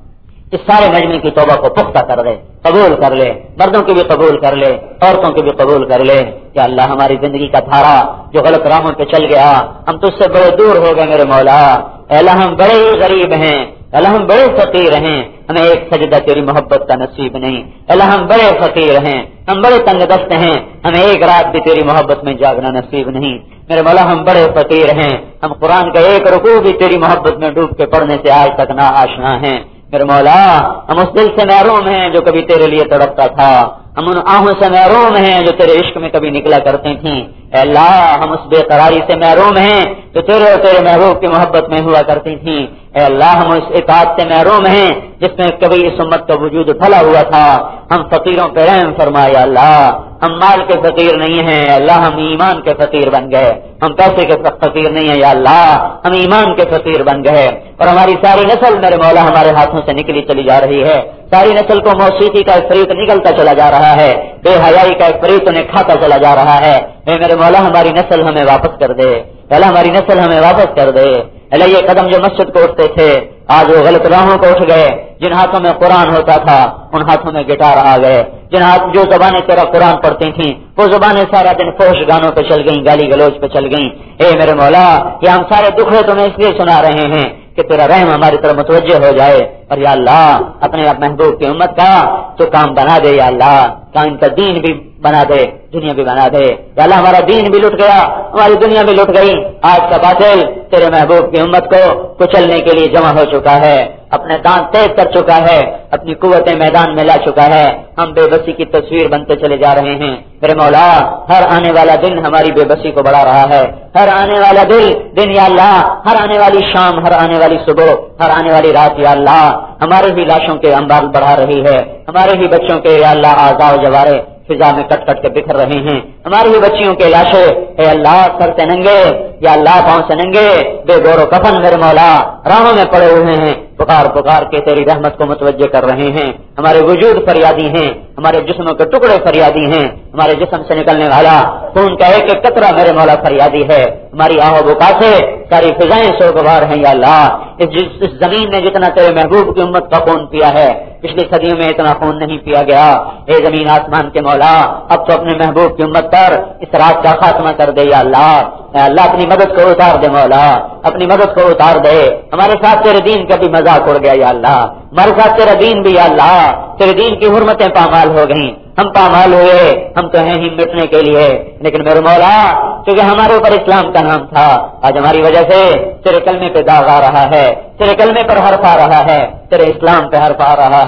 C: اس سارے مجمع کی توبہ کو پختہ کر دے، قبول کر لے، مردوں کی بھی قبول کر لے، عورتوں کی بھی قبول کر لے۔ یا اللہ ہماری زندگی کا دھارا جو غلط راہوں پہ چل گیا، ہم تجھ سے بڑے دور ہو گئے میرے مولا۔ اے اللہ ہم بڑے ہی غریب ہیں، اللہ ہم بڑے فقیر ہیں، ہمیں ایک سجدہ تیری محبت کا نصیب نہیں، اللہ ہم بڑے فقیر ہیں، ہم بڑے تنگ دست ہیں، ہمیں ایک رات بھی تیری محبت میں جاگنا نصیب نہیں میرے مولا، ہم بڑے فقیر ہیں، ہم قرآن کا ایک رکوع بھی تیری محبت میں ڈوب کے پڑھنے سے آج تک نا آشنا ہیں میرے مولا۔ ہم اس دل سے محروم ہیں جو کبھی تیرے لیے تڑپتا تھا، ہم ان آنکھوں سے محروم ہیں جو تیرے عشق میں کبھی نکلا کرتے تھیں۔ اے اللہ ہم اس بے قراری سے محروم ہیں جو تیرے اور تیرے محبوب کی محبت میں ہوا کرتی تھیں۔ اے اللہ ہم اس اطاعت سے محروم ہیں جس میں کبھی اس امت کا وجود پھلا ہوا تھا۔ ہم فقیروں پہ رحم فرما یا اللہ، ہم مال کے فقیر نہیں ہیں اللہ، ہم ایمان کے فقیر بن گئے، ہم پیسے کے فقیر نہیں ہیں یا اللہ، ہم ایمان کے فقیر بن گئے، اور ہماری ساری نسل میرے مولا ہمارے ہاتھوں سے نکلی چلی جا رہی ہے، ساری نسل کو موسیقی کا فریق نکلتا چلا جا رہا ہے، بے حیائی کا فریق انہیں کھاتا چلا جا رہا ہے۔ اے میرے مولا ہماری نسل ہمیں واپس کر دے، اللہ ہماری نسل ہمیں واپس کر دے۔ اللہ یہ قدم جو مسجد کو اٹھتے تھے آج وہ غلط راہوں کو اٹھ گئے، جن ہاتھوں میں قرآن ہوتا تھا ان ہاتھوں میں گٹار آ گئے، جو زبانیں تیرا قرآن پڑھتی تھیں وہ زبانیں سارا دن فحش گانوں پہ چل گئیں، گالی گلوچ پہ چل گئیں۔ اے میرے مولا یہ ہم سارے دکھڑے تمہیں اس لیے سنا رہے ہیں کہ تیرا رحم ہماری طرف متوجہ ہو جائے، اور یا اللہ اپنے محبوب کی امت کا تو کام بنا دے یا اللہ، ان کا دین بھی بنا دے، دنیا بھی بنا دے یا اللہ، ہمارا دین بھی لٹ گیا، ہماری دنیا بھی لٹ گئی، آج کا باطل تیرے محبوب کی امت کو کچلنے کے لیے جمع ہو چکا ہے، اپنے دانت تیز کر چکا ہے، اپنی قوتیں میدان میں لا چکا ہے، ہم بے بسی کی تصویر بنتے چلے جا رہے ہیں میرے مولا۔ ہر آنے والا دن ہماری بے بسی کو بڑھا رہا ہے، ہر آنے والا دن یا اللہ، ہر آنے والی شام، ہر آنے والی صبح، ہر آنے والی رات یا اللہ ہمارے ہی لاشوں کے انبار بڑھا رہی ہے، ہمارے ہی بچوں کے یا اللہ اعضاء و جوارے فضا میں کٹ کٹ کے بکھر رہے ہیں، ہماری ہی بچیوں کے لاشیں اے اللہ سر سے ننگے یا اللہ پاؤں سے ننگے بے گور و کفن میرے مولا راہوں میں پڑے ہوئے ہیں، پکار پکار کے تیری رحمت کو متوجہ کر رہے ہیں، ہمارے وجود فریادی ہیں، ہمارے جسموں کے ٹکڑے فریادی ہیں، ہمارے جسم سے نکلنے والا خون کا ایک ایک قطرہ میرے مولا فریادی ہے، ہماری آہ و بکا سے ساری فضائیں سوگوار ہیں یا اللہ۔ اس زمین نے جتنا تیرے محبوب کی امت کا خون پیا ہے پچھلی صدیوں میں اتنا خون نہیں پیا گیا، اے زمین آسمان کے مولا اب تو اپنے محبوب کی امت پر اس رات کا خاتمہ کر دے یا اللہ، اے اللہ اپنی مدد کو اتار دے مولا، اپنی مدد کو اتار دے، ہمارے ساتھ تیرے دین کا بھی مذاق اڑ گیا یا اللہ، ہمارے ساتھ تیرا دین بھی یا اللہ، تیرے دین کی حرمتیں پامال ہو گئیں، ہم پامال ہوئے، ہم تو ہیں ہی مٹنے کے لیے، لیکن میرے مولا کیونکہ ہمارے اوپر اسلام کا نام تھا آج ہماری وجہ سے تیرے کلمے پہ داغ آ رہا ہے، تیرے کلمے پر حرف آ رہا ہے، تیرے اسلام پہ حرف آ رہا ہے،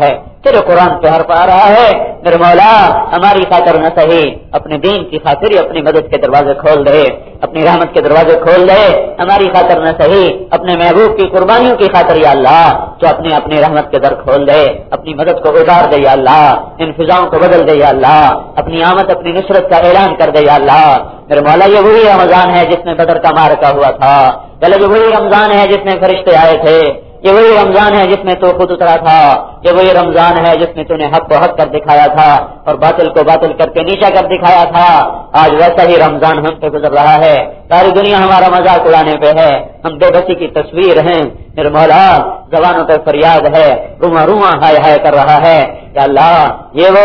C: تیرے قرآن پہ حرف آ رہا ہے، میرے مولا ہماری خاطر نہ صحیح اپنے دین کی خاطر ہی اپنی مدد کے دروازے کھول دے، اپنی رحمت کے دروازے کھول دے، ہماری خاطر نہ صحیح اپنے محبوب کی قربانیوں کی خاطر یا اللہ تو اپنی رحمت کے در کھول دے، اپنی مدد کو اتار دے یا اللہ، ان فضاؤں کو بدل دے یا اللہ، اپنی آمد اپنی نصرت کا اعلان کر دے یا اللہ۔ میرے مولا یہ وہی رمضان ہے جس میں بدر کا معرکہ ہوا تھا، یہ وہی رمضان ہے جس میں فرشتے آئے تھے، یہ وہی رمضان ہے جس میں تو خود اترا تھا، یہ وہی رمضان ہے جس میں تو نے حق کو حق کر دکھایا تھا اور باطل کو باطل کر کے نیچا کر دکھایا تھا۔ آج ویسا ہی رمضان ہم پہ گزر رہا ہے، ساری دنیا ہمارا مذاق اڑانے پہ ہے، ہم بے بسی کی تصویر ہیں۔ میرے مولا زبانوں پہ فریاد ہے، رواں رواں ہائے ہائے کر رہا ہے، یا اللہ یہ وہ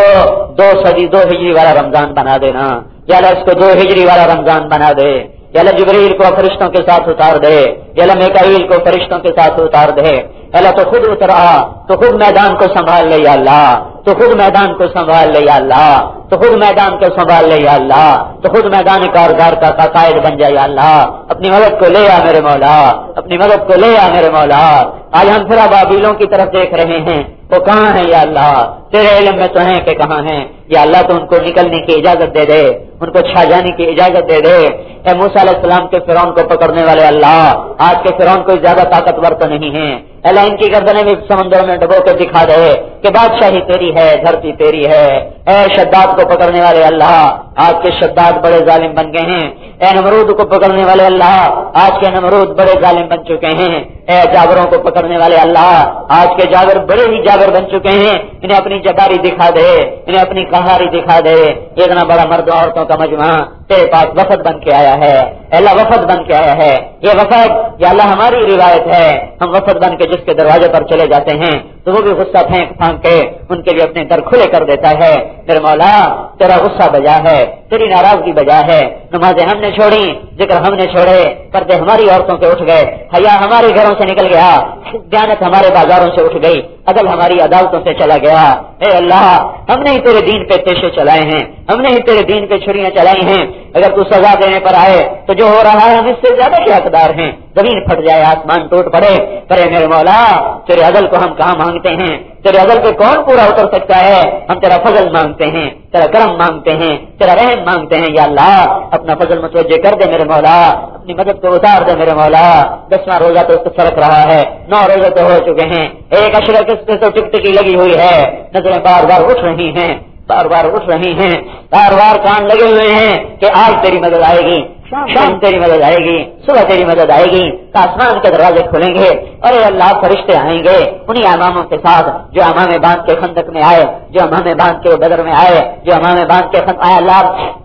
C: 2 ہجری والا رمضان بنا دینا، یا اللہ اس کو 2 ہجری والا رمضان بنا دے، یا اللہ جبریل کو فرشتوں کے ساتھ اتار دے، یا اللہ میکائیل کو فرشتوں کے ساتھ اتار دے، اللہ تو خود اترا، تو خود میدان کو سنبھال لے یا اللہ، تو خود میدان کو سنبھال لے یا اللہ، تو خود میدان کو سنبھال لے یا اللہ، تو خود میدان کارگار کا قائد بن جائے یا اللہ، اپنی مدد کو لے آ میرے مولا، اپنی مدد کو لے آ میرے مولا۔ آج ہم پھر ابابیلوں کی طرف دیکھ رہے ہیں، وہ کہاں ہیں یا اللہ؟ تیرے علم میں تو ہیں کہ کہاں ہیں یا اللہ، تو ان کو نکلنے کی اجازت دے دے، ان کو چھا جانے کی اجازت دے دے۔ اے موسیٰ علیہ السلام کے فرعون کو پکڑنے والے اللہ، آج کے فرعون کوئی زیادہ طاقتور تو نہیں ہے، اللہ ان کی گردنیں بھی سمندر میں ڈبو کے دکھا دے کہ بادشاہی تیری ہے، دھرتی تیری ہے۔ اے شداد کو پکڑنے والے اللہ، آج کے شداد بڑے ظالم بن گئے ہیں۔ اے نمرود کو پکڑنے والے اللہ، آج کے نمرود بڑے ظالم بن چکے ہیں۔ اے جابروں کو پکڑنے والے اللہ، آج کے جابر بڑے ہی جابر بن چکے ہیں۔ انہیں اپنی جباری دکھا دے، انہیں اپنی قہاری دکھا دے۔ اتنا بڑا مرد عورتوں کا مجمع تیرے پاس وفد بن کے آیا ہے، اللہ وفد بن کے آیا ہے۔ یہ وفد یا اللہ ہماری روایت ہے، ہم وفد بن کے جس کے دروازے پر چلے جاتے ہیں تو وہ بھی غصہ پھینک کے ان کے لیے اپنے در کھلے کر دیتا ہے۔ میرے مولا تیرا غصہ بجا ہے، تیری ناراضگی بجا ہے، نمازیں ہم نے چھوڑی، ذکر ہم نے چھوڑے، پردے ہماری عورتوں کے اٹھ گئے، حیا ہمارے گھروں سے نکل گیا، دیانت ہمارے بازاروں سے اٹھ گئی، عدل ہماری عدالتوں سے چلا گیا۔ اے اللہ ہم نے ہی تیرے دین پہ تیشے چلائے ہیں، ہم نے ہی تیرے دین پہ چھریاں چلائی ہیں، اگر تو سزا دینے پر آئے تو جو ہو رہا ہے ہم اس سے زیادہ کے حقدار ہیں، زمین پھٹ جائے آسمان ٹوٹ پڑے، کرے میرے مولا تیرے عدل کو ہم کہاں مانگتے ہیں، تیرے عدل پہ کون پورا اتر سکتا ہے؟ ہم تیرا فضل مانگتے ہیں، تیرا کرم مانگتے ہیں، تیرا رحم مانگتے ہیں یا اللہ اپنا فضل متوجہ کر دے میرے مولا، اپنی مدد کو اتار دے میرے مولا۔ 10واں روزہ تو اس کو فرق رہا ہے، 9 روزے تو ہو چکے ہیں، ایک اشرے کس تو ٹکٹکی لگی ہوئی ہے، نظریں بار بار اٹھ رہی ہیں، بار بار اٹھ رہی ہیں، بار بار کان لگے ہوئے ہیں کہ آج تیری مدد آئے گی، شام تیری مدد آئے گی، صبح تیری مدد آئے گی، آسمان کے دروازے کھلیں گے اور اللہ فرشتے آئیں گے انہی اماموں کے ساتھ جو امام باندھ کے خندق میں آئے، جو امام باندھ کے بدر میں آئے، جو امام باندھ کے آئے، اللہ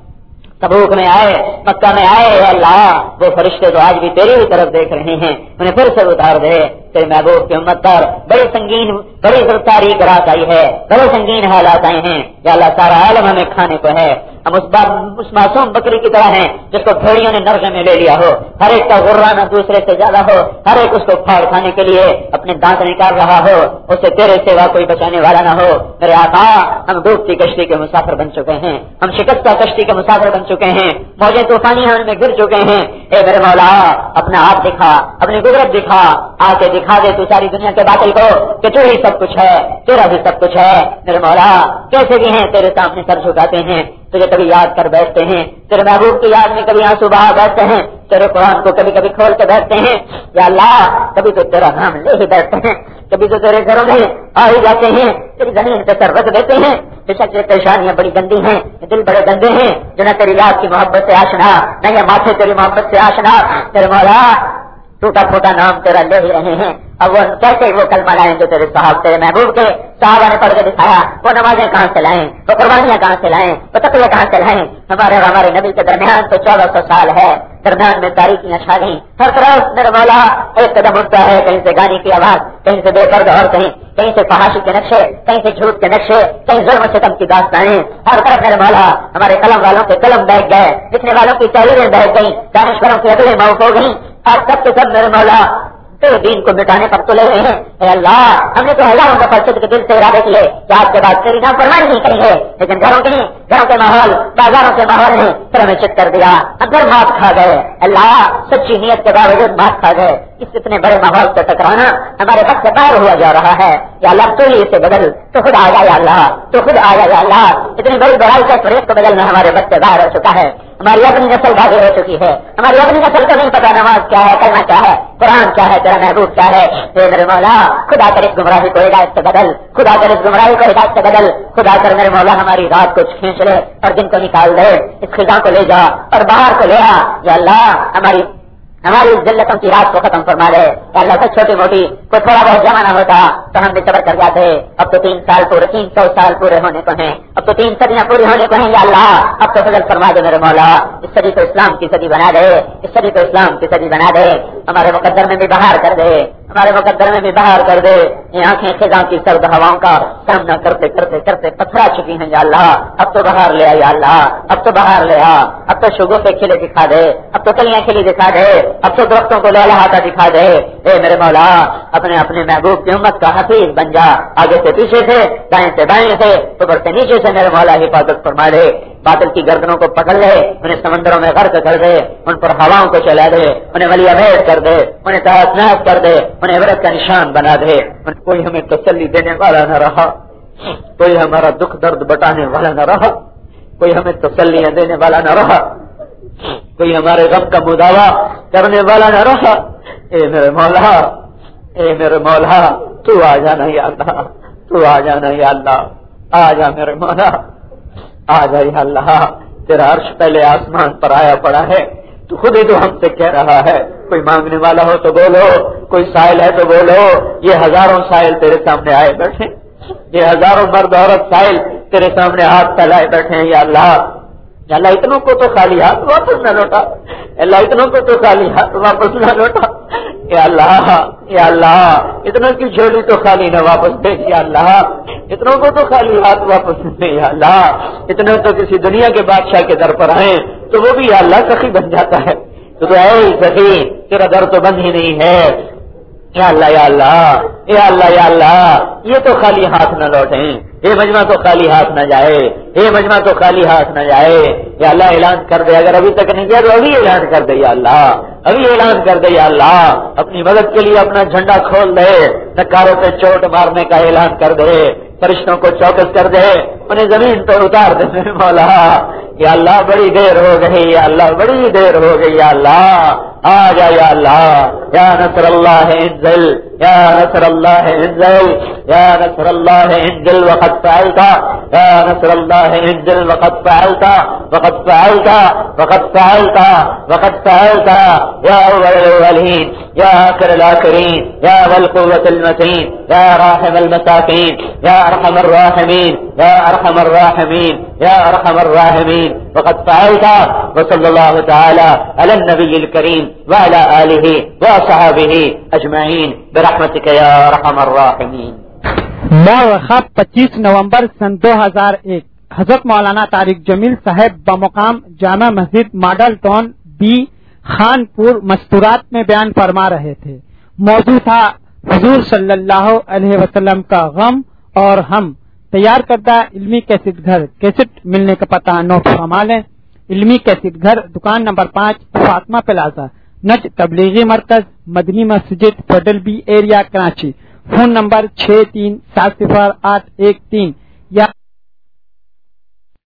C: تبوک میں آئے، مکہ میں آئے، اللہ وہ فرشتے تو آج بھی تیری بھی طرف دیکھ رہے ہیں، انہیں پھر سے اتار دے تیرے محبوب کی امت پر۔ بڑی سنگین بڑی تاریخ رات آئی ہے، بڑے سنگین حالات آئے ہیں یا اللہ سارا عالم ہمیں کھانے کو ہے، ہم اس معصوم بکری کی طرح ہیں جس کو بھیڑیوں نے نرغے میں لے لیا ہو، ہر ایک کا غرانہ دوسرے سے زیادہ ہو، ہر ایک اس کو پھاڑ کھانے کے لیے اپنے دانت نکال رہا ہو، اسے تیرے سوا کوئی بچانے والا نہ ہو۔ میرے آقا ہم ڈوبتی کشتی کے مسافر بن چکے ہیں، ہم شکستہ کشتی کے مسافر بن چکے ہیں، موجیں طوفانی ہم میں گر چکے ہیں۔ اے میرے مولا اپنا ہاتھ دکھا، اپنی قدرت دکھا، آ کے دکھا دے تو ساری دنیا کے باطل کو کہ تو ہی سب کچھ ہے، تیرا بھی سب کچھ ہے۔ میرے مولا کیسے بھی ہیں تیرے سامنے سر جھکاتے ہیں، تجھے کبھی یاد کر بیٹھتے ہیں، تیرے محبوب کی یاد میں کبھی آنسو بہا بیٹھتے ہیں، تیرے قرآن کو کبھی کبھی کھول کے بیٹھتے ہیں یا اللہ، کبھی تو تیرا نام لے ہی بیٹھتے ہیں، کبھی تو تیرے گھروں میں آ ہی جاتے ہیں، تیری زمین پہ سر رکھ دیتے ہیں۔ بے شک یہ پریشانیاں بڑی گندی ہیں، دل بڑے گندے ہیں، جو نہ تیری یاد کی محبت سے آشنا، نہ یہ ماتھے تیری محبت سے آشنا۔ تیرے مولا ٹوٹا پھوٹا نام تیرا لے ہی رہے ہیں، اب وہ کیسے وہ کلمہ لائیں جو تیرے تیرے محبوب کے صحابہ نے پڑھ کے دکھایا، وہ نمازیں کہاں سے لائیں، وہ قربانیاں کہاں سے لائیں، وہ تقوی کہاں سے لائیں؟ ہمارے اور ہمارے نبی کے درمیان تو 1400 سال ہے، درمیان میں تاریخیاں چھا گئی، ہر طرف میرے مولا ایک قدم اٹھتا ہے، کہیں سے گانے کی آواز، کہیں سے بے پردہ اور کہیں سے فحاشی کے نقشے، کہیں سے جھوٹ کے نقشے، کہیں ظلم ستم کی داستانیں، ہر طرف میرے مولا ہمارے قلم والوں کے قلم بیٹھ گئے، لکھنے والوں کی تحریریں بیٹھ گئی، دانشوروں کی عقلیں موف ہو گئی، اور سب کے سب میرے مولا تیرے دین کو مٹانے پر تلے ہوئے ہیں۔ اے اللہ ہم نے تو ہزاروں کا فرشت کے دل سے ارادے کیے کہ آج کے بعد تیری نافرمانی نہیں کریں گے، لیکن گھروں کے ماحول بازاروں کے ماحول نے پھر ہمیں چت کر دیا، اگر مات کھا گئے اللہ سچی نیت کے باوجود مات کھا گئے، اس اتنے بڑے ماحول سے ٹکرانا ہمارے وقت سے باہر ہوا جا رہا ہے، یا اللہ تو ہی اسے بدل، تو خود آ جائے اللہ، تو خود آ جائے اللہ، اتنی بڑی بڑائی کا فریق کو بدلنا ہمارے وقت سے باہر ہو چکا ہے، ہماری اپنی نسل بھاگی ہو چکی ہے، ہماری اپنی نسل کو نہیں پتا نماز کیا ہے، کلمہ کیا ہے، قرآن کیا ہے، تیرا محبوب کیا ہے۔ اے میرے مولا خدا کر اس گمراہی کو ہدایت سے بدل، خدا کر اس گمراہی کو ہدایت سے بدل، خدا کر میرے مولا ہماری رات کو کھینچ لے اور دن کو نکال دے، اس خزاں کو لے جا اور باہر کو لے آ، یا اللہ ہماری ذلتوں کی رات کو ختم فرما دے، یا اللہ سے چھوٹی موٹی کوئی تھوڑا بہت جمع نہ ہوتا تو ہم بھی صبر کر جاتے، اب تو 300 سال پورے ہونے کو ہیں، اب تو 3 صدیاں پوری ہونے کو ہیں، یا اللہ اب تو فضل فرما دے میرے مولا، اس صدی کو اسلام کی صدی بنا دے، اس صدی کو اسلام کی صدی بنا دے، ہمارے مقدر میں بھی بہار کر دے، ہمارے مقدر میں بھی بہار کر دے، یہ آنکھیں خزاں کی سرد ہواؤں کا سامنا کرتے کرتے کرتے پتھرا چکی ہیں، یا اللہ اب تو بہار لے آ، یا اللہ اب تو بہار لے آ، اب تو شگوفے کھلے دکھا دے، اب تو کلیاں کھلی دکھا دے، اب تو درختوں کو لہلہاتا دکھا دے، اے میرے مولا اپنے محبوب کی امت کا حفیظ بن جا، آگے سے پیچھے سے، دائیں سے بائیں سے، اوپر سے نیچے سے میرے مولا حفاظت فرما دے، باطل کی گردنوں کو پکڑ لے، انہیں سمندروں میں غرق کر دے، ان پر ہواؤں کو چلا دے، انہیں ولی عبید کر دے، انہیں تحت نحت کر دے، انہیں عبرت کا نشان بنا دے، کوئی ہمیں تسلی دینے والا نہ رہا، کوئی ہمارا دکھ درد بٹانے والا نہ رہا، کوئی ہمیں تسلیاں دینے والا نہ رہا، کوئی ہمارے غم کا مداوا کرنے والا نہ رہا، اے میرے مولا، اے میرے مولا تو آ جانا یا اللہ، تو آ جانا یا اللہ، آ جا میرے مولا، آ جا یا اللہ، تیرا عرش پہلے آسمان پر آیا پڑا ہے، تو خود ہی تو ہم سے کہہ رہا ہے، کوئی مانگنے والا ہو تو بولو، کوئی سائل ہے تو بولو، یہ ہزاروں سائل تیرے سامنے آئے بیٹھے، یہ ہزاروں مرد عورت سائل تیرے سامنے ہاتھ پھیلائے بیٹھے ہیں، یا اللہ اتنوں کو تو خالی ہاتھ واپس نہ لوٹا، اللہ اتنوں کو تو خالی ہاتھ واپس نہ لوٹا، یا اللہ اتنوں کی جھولی تو خالی نہ واپس دے، یا اللہ اتنوں کو تو خالی ہاتھ واپس دے، یا اللہ اتنے تو کسی دنیا کے بادشاہ کے در پر آئے تو وہ بھی یا اللہ سخی بن جاتا ہے، تو اے سخی تیرا در تو بند ہی نہیں ہے، یا اللہ یا اللہ یا اللہ یا اللہ یہ تو خالی ہاتھ نہ لوٹیں، یہ مجمع تو خالی ہاتھ نہ جائے، یہ مجمع تو خالی ہاتھ نہ جائے، یا اللہ اعلان کر دے، اگر ابھی تک نہیں کیا تو ابھی اعلان کر دے، یا اللہ ابھی اعلان کر دے، یا اللہ اپنی مدد کے لیے اپنا جھنڈا کھول دے، نکاروں پہ چوٹ مارنے کا اعلان کر دے، فرشتوں کو چوکس کر دے، انہیں زمین پہ اتار دے میرے مولا، یا اللہ بڑی دیر ہو گئی، یا اللہ بڑی دیر ہو گئی، یا اللہ آ جا یا اللہ، یا نصر اللہ انزل، یا نصر اللہ انزل، یا نصر اللہ انزل وقد فعلت، یا نصر اللہ انزل وقد فعلت، وقد فعلت، وقد فعلت، وقد فعلت، یا اول الاولین، یا آخر الاخرین، یا ذا القوة المتین، یا راحم المساکین، یا ارحم الراحمین، یا ارحم الراحمین، یا ارحم الراحمین، وقد فعلت، وصلی اللہ تعالی علی النبی الکریم وعلى آلہ وصحابہ اجمعین برحمتک یا ارحم الراحمین۔
A: مورخہ 25 نومبر سن 2001 حضرت مولانا طارق جمیل صاحب بمقام Jama Masjid model town be Khanpur مستورات میں بیان فرما رہے تھے، موضوع تھا حضور صلی اللہ علیہ وسلم کا غم اور ہم۔ تیار کردہ علمی کیسٹ گھر، کیسٹ ملنے کا پتہ نوٹ فرما لیں، علمی کیسٹ گھر، دکان نمبر 5 فاطمہ پلازا، نج تبلیغی مرکز، Madni Masjid, federal B area, Karachi. Phone number 63708113 یا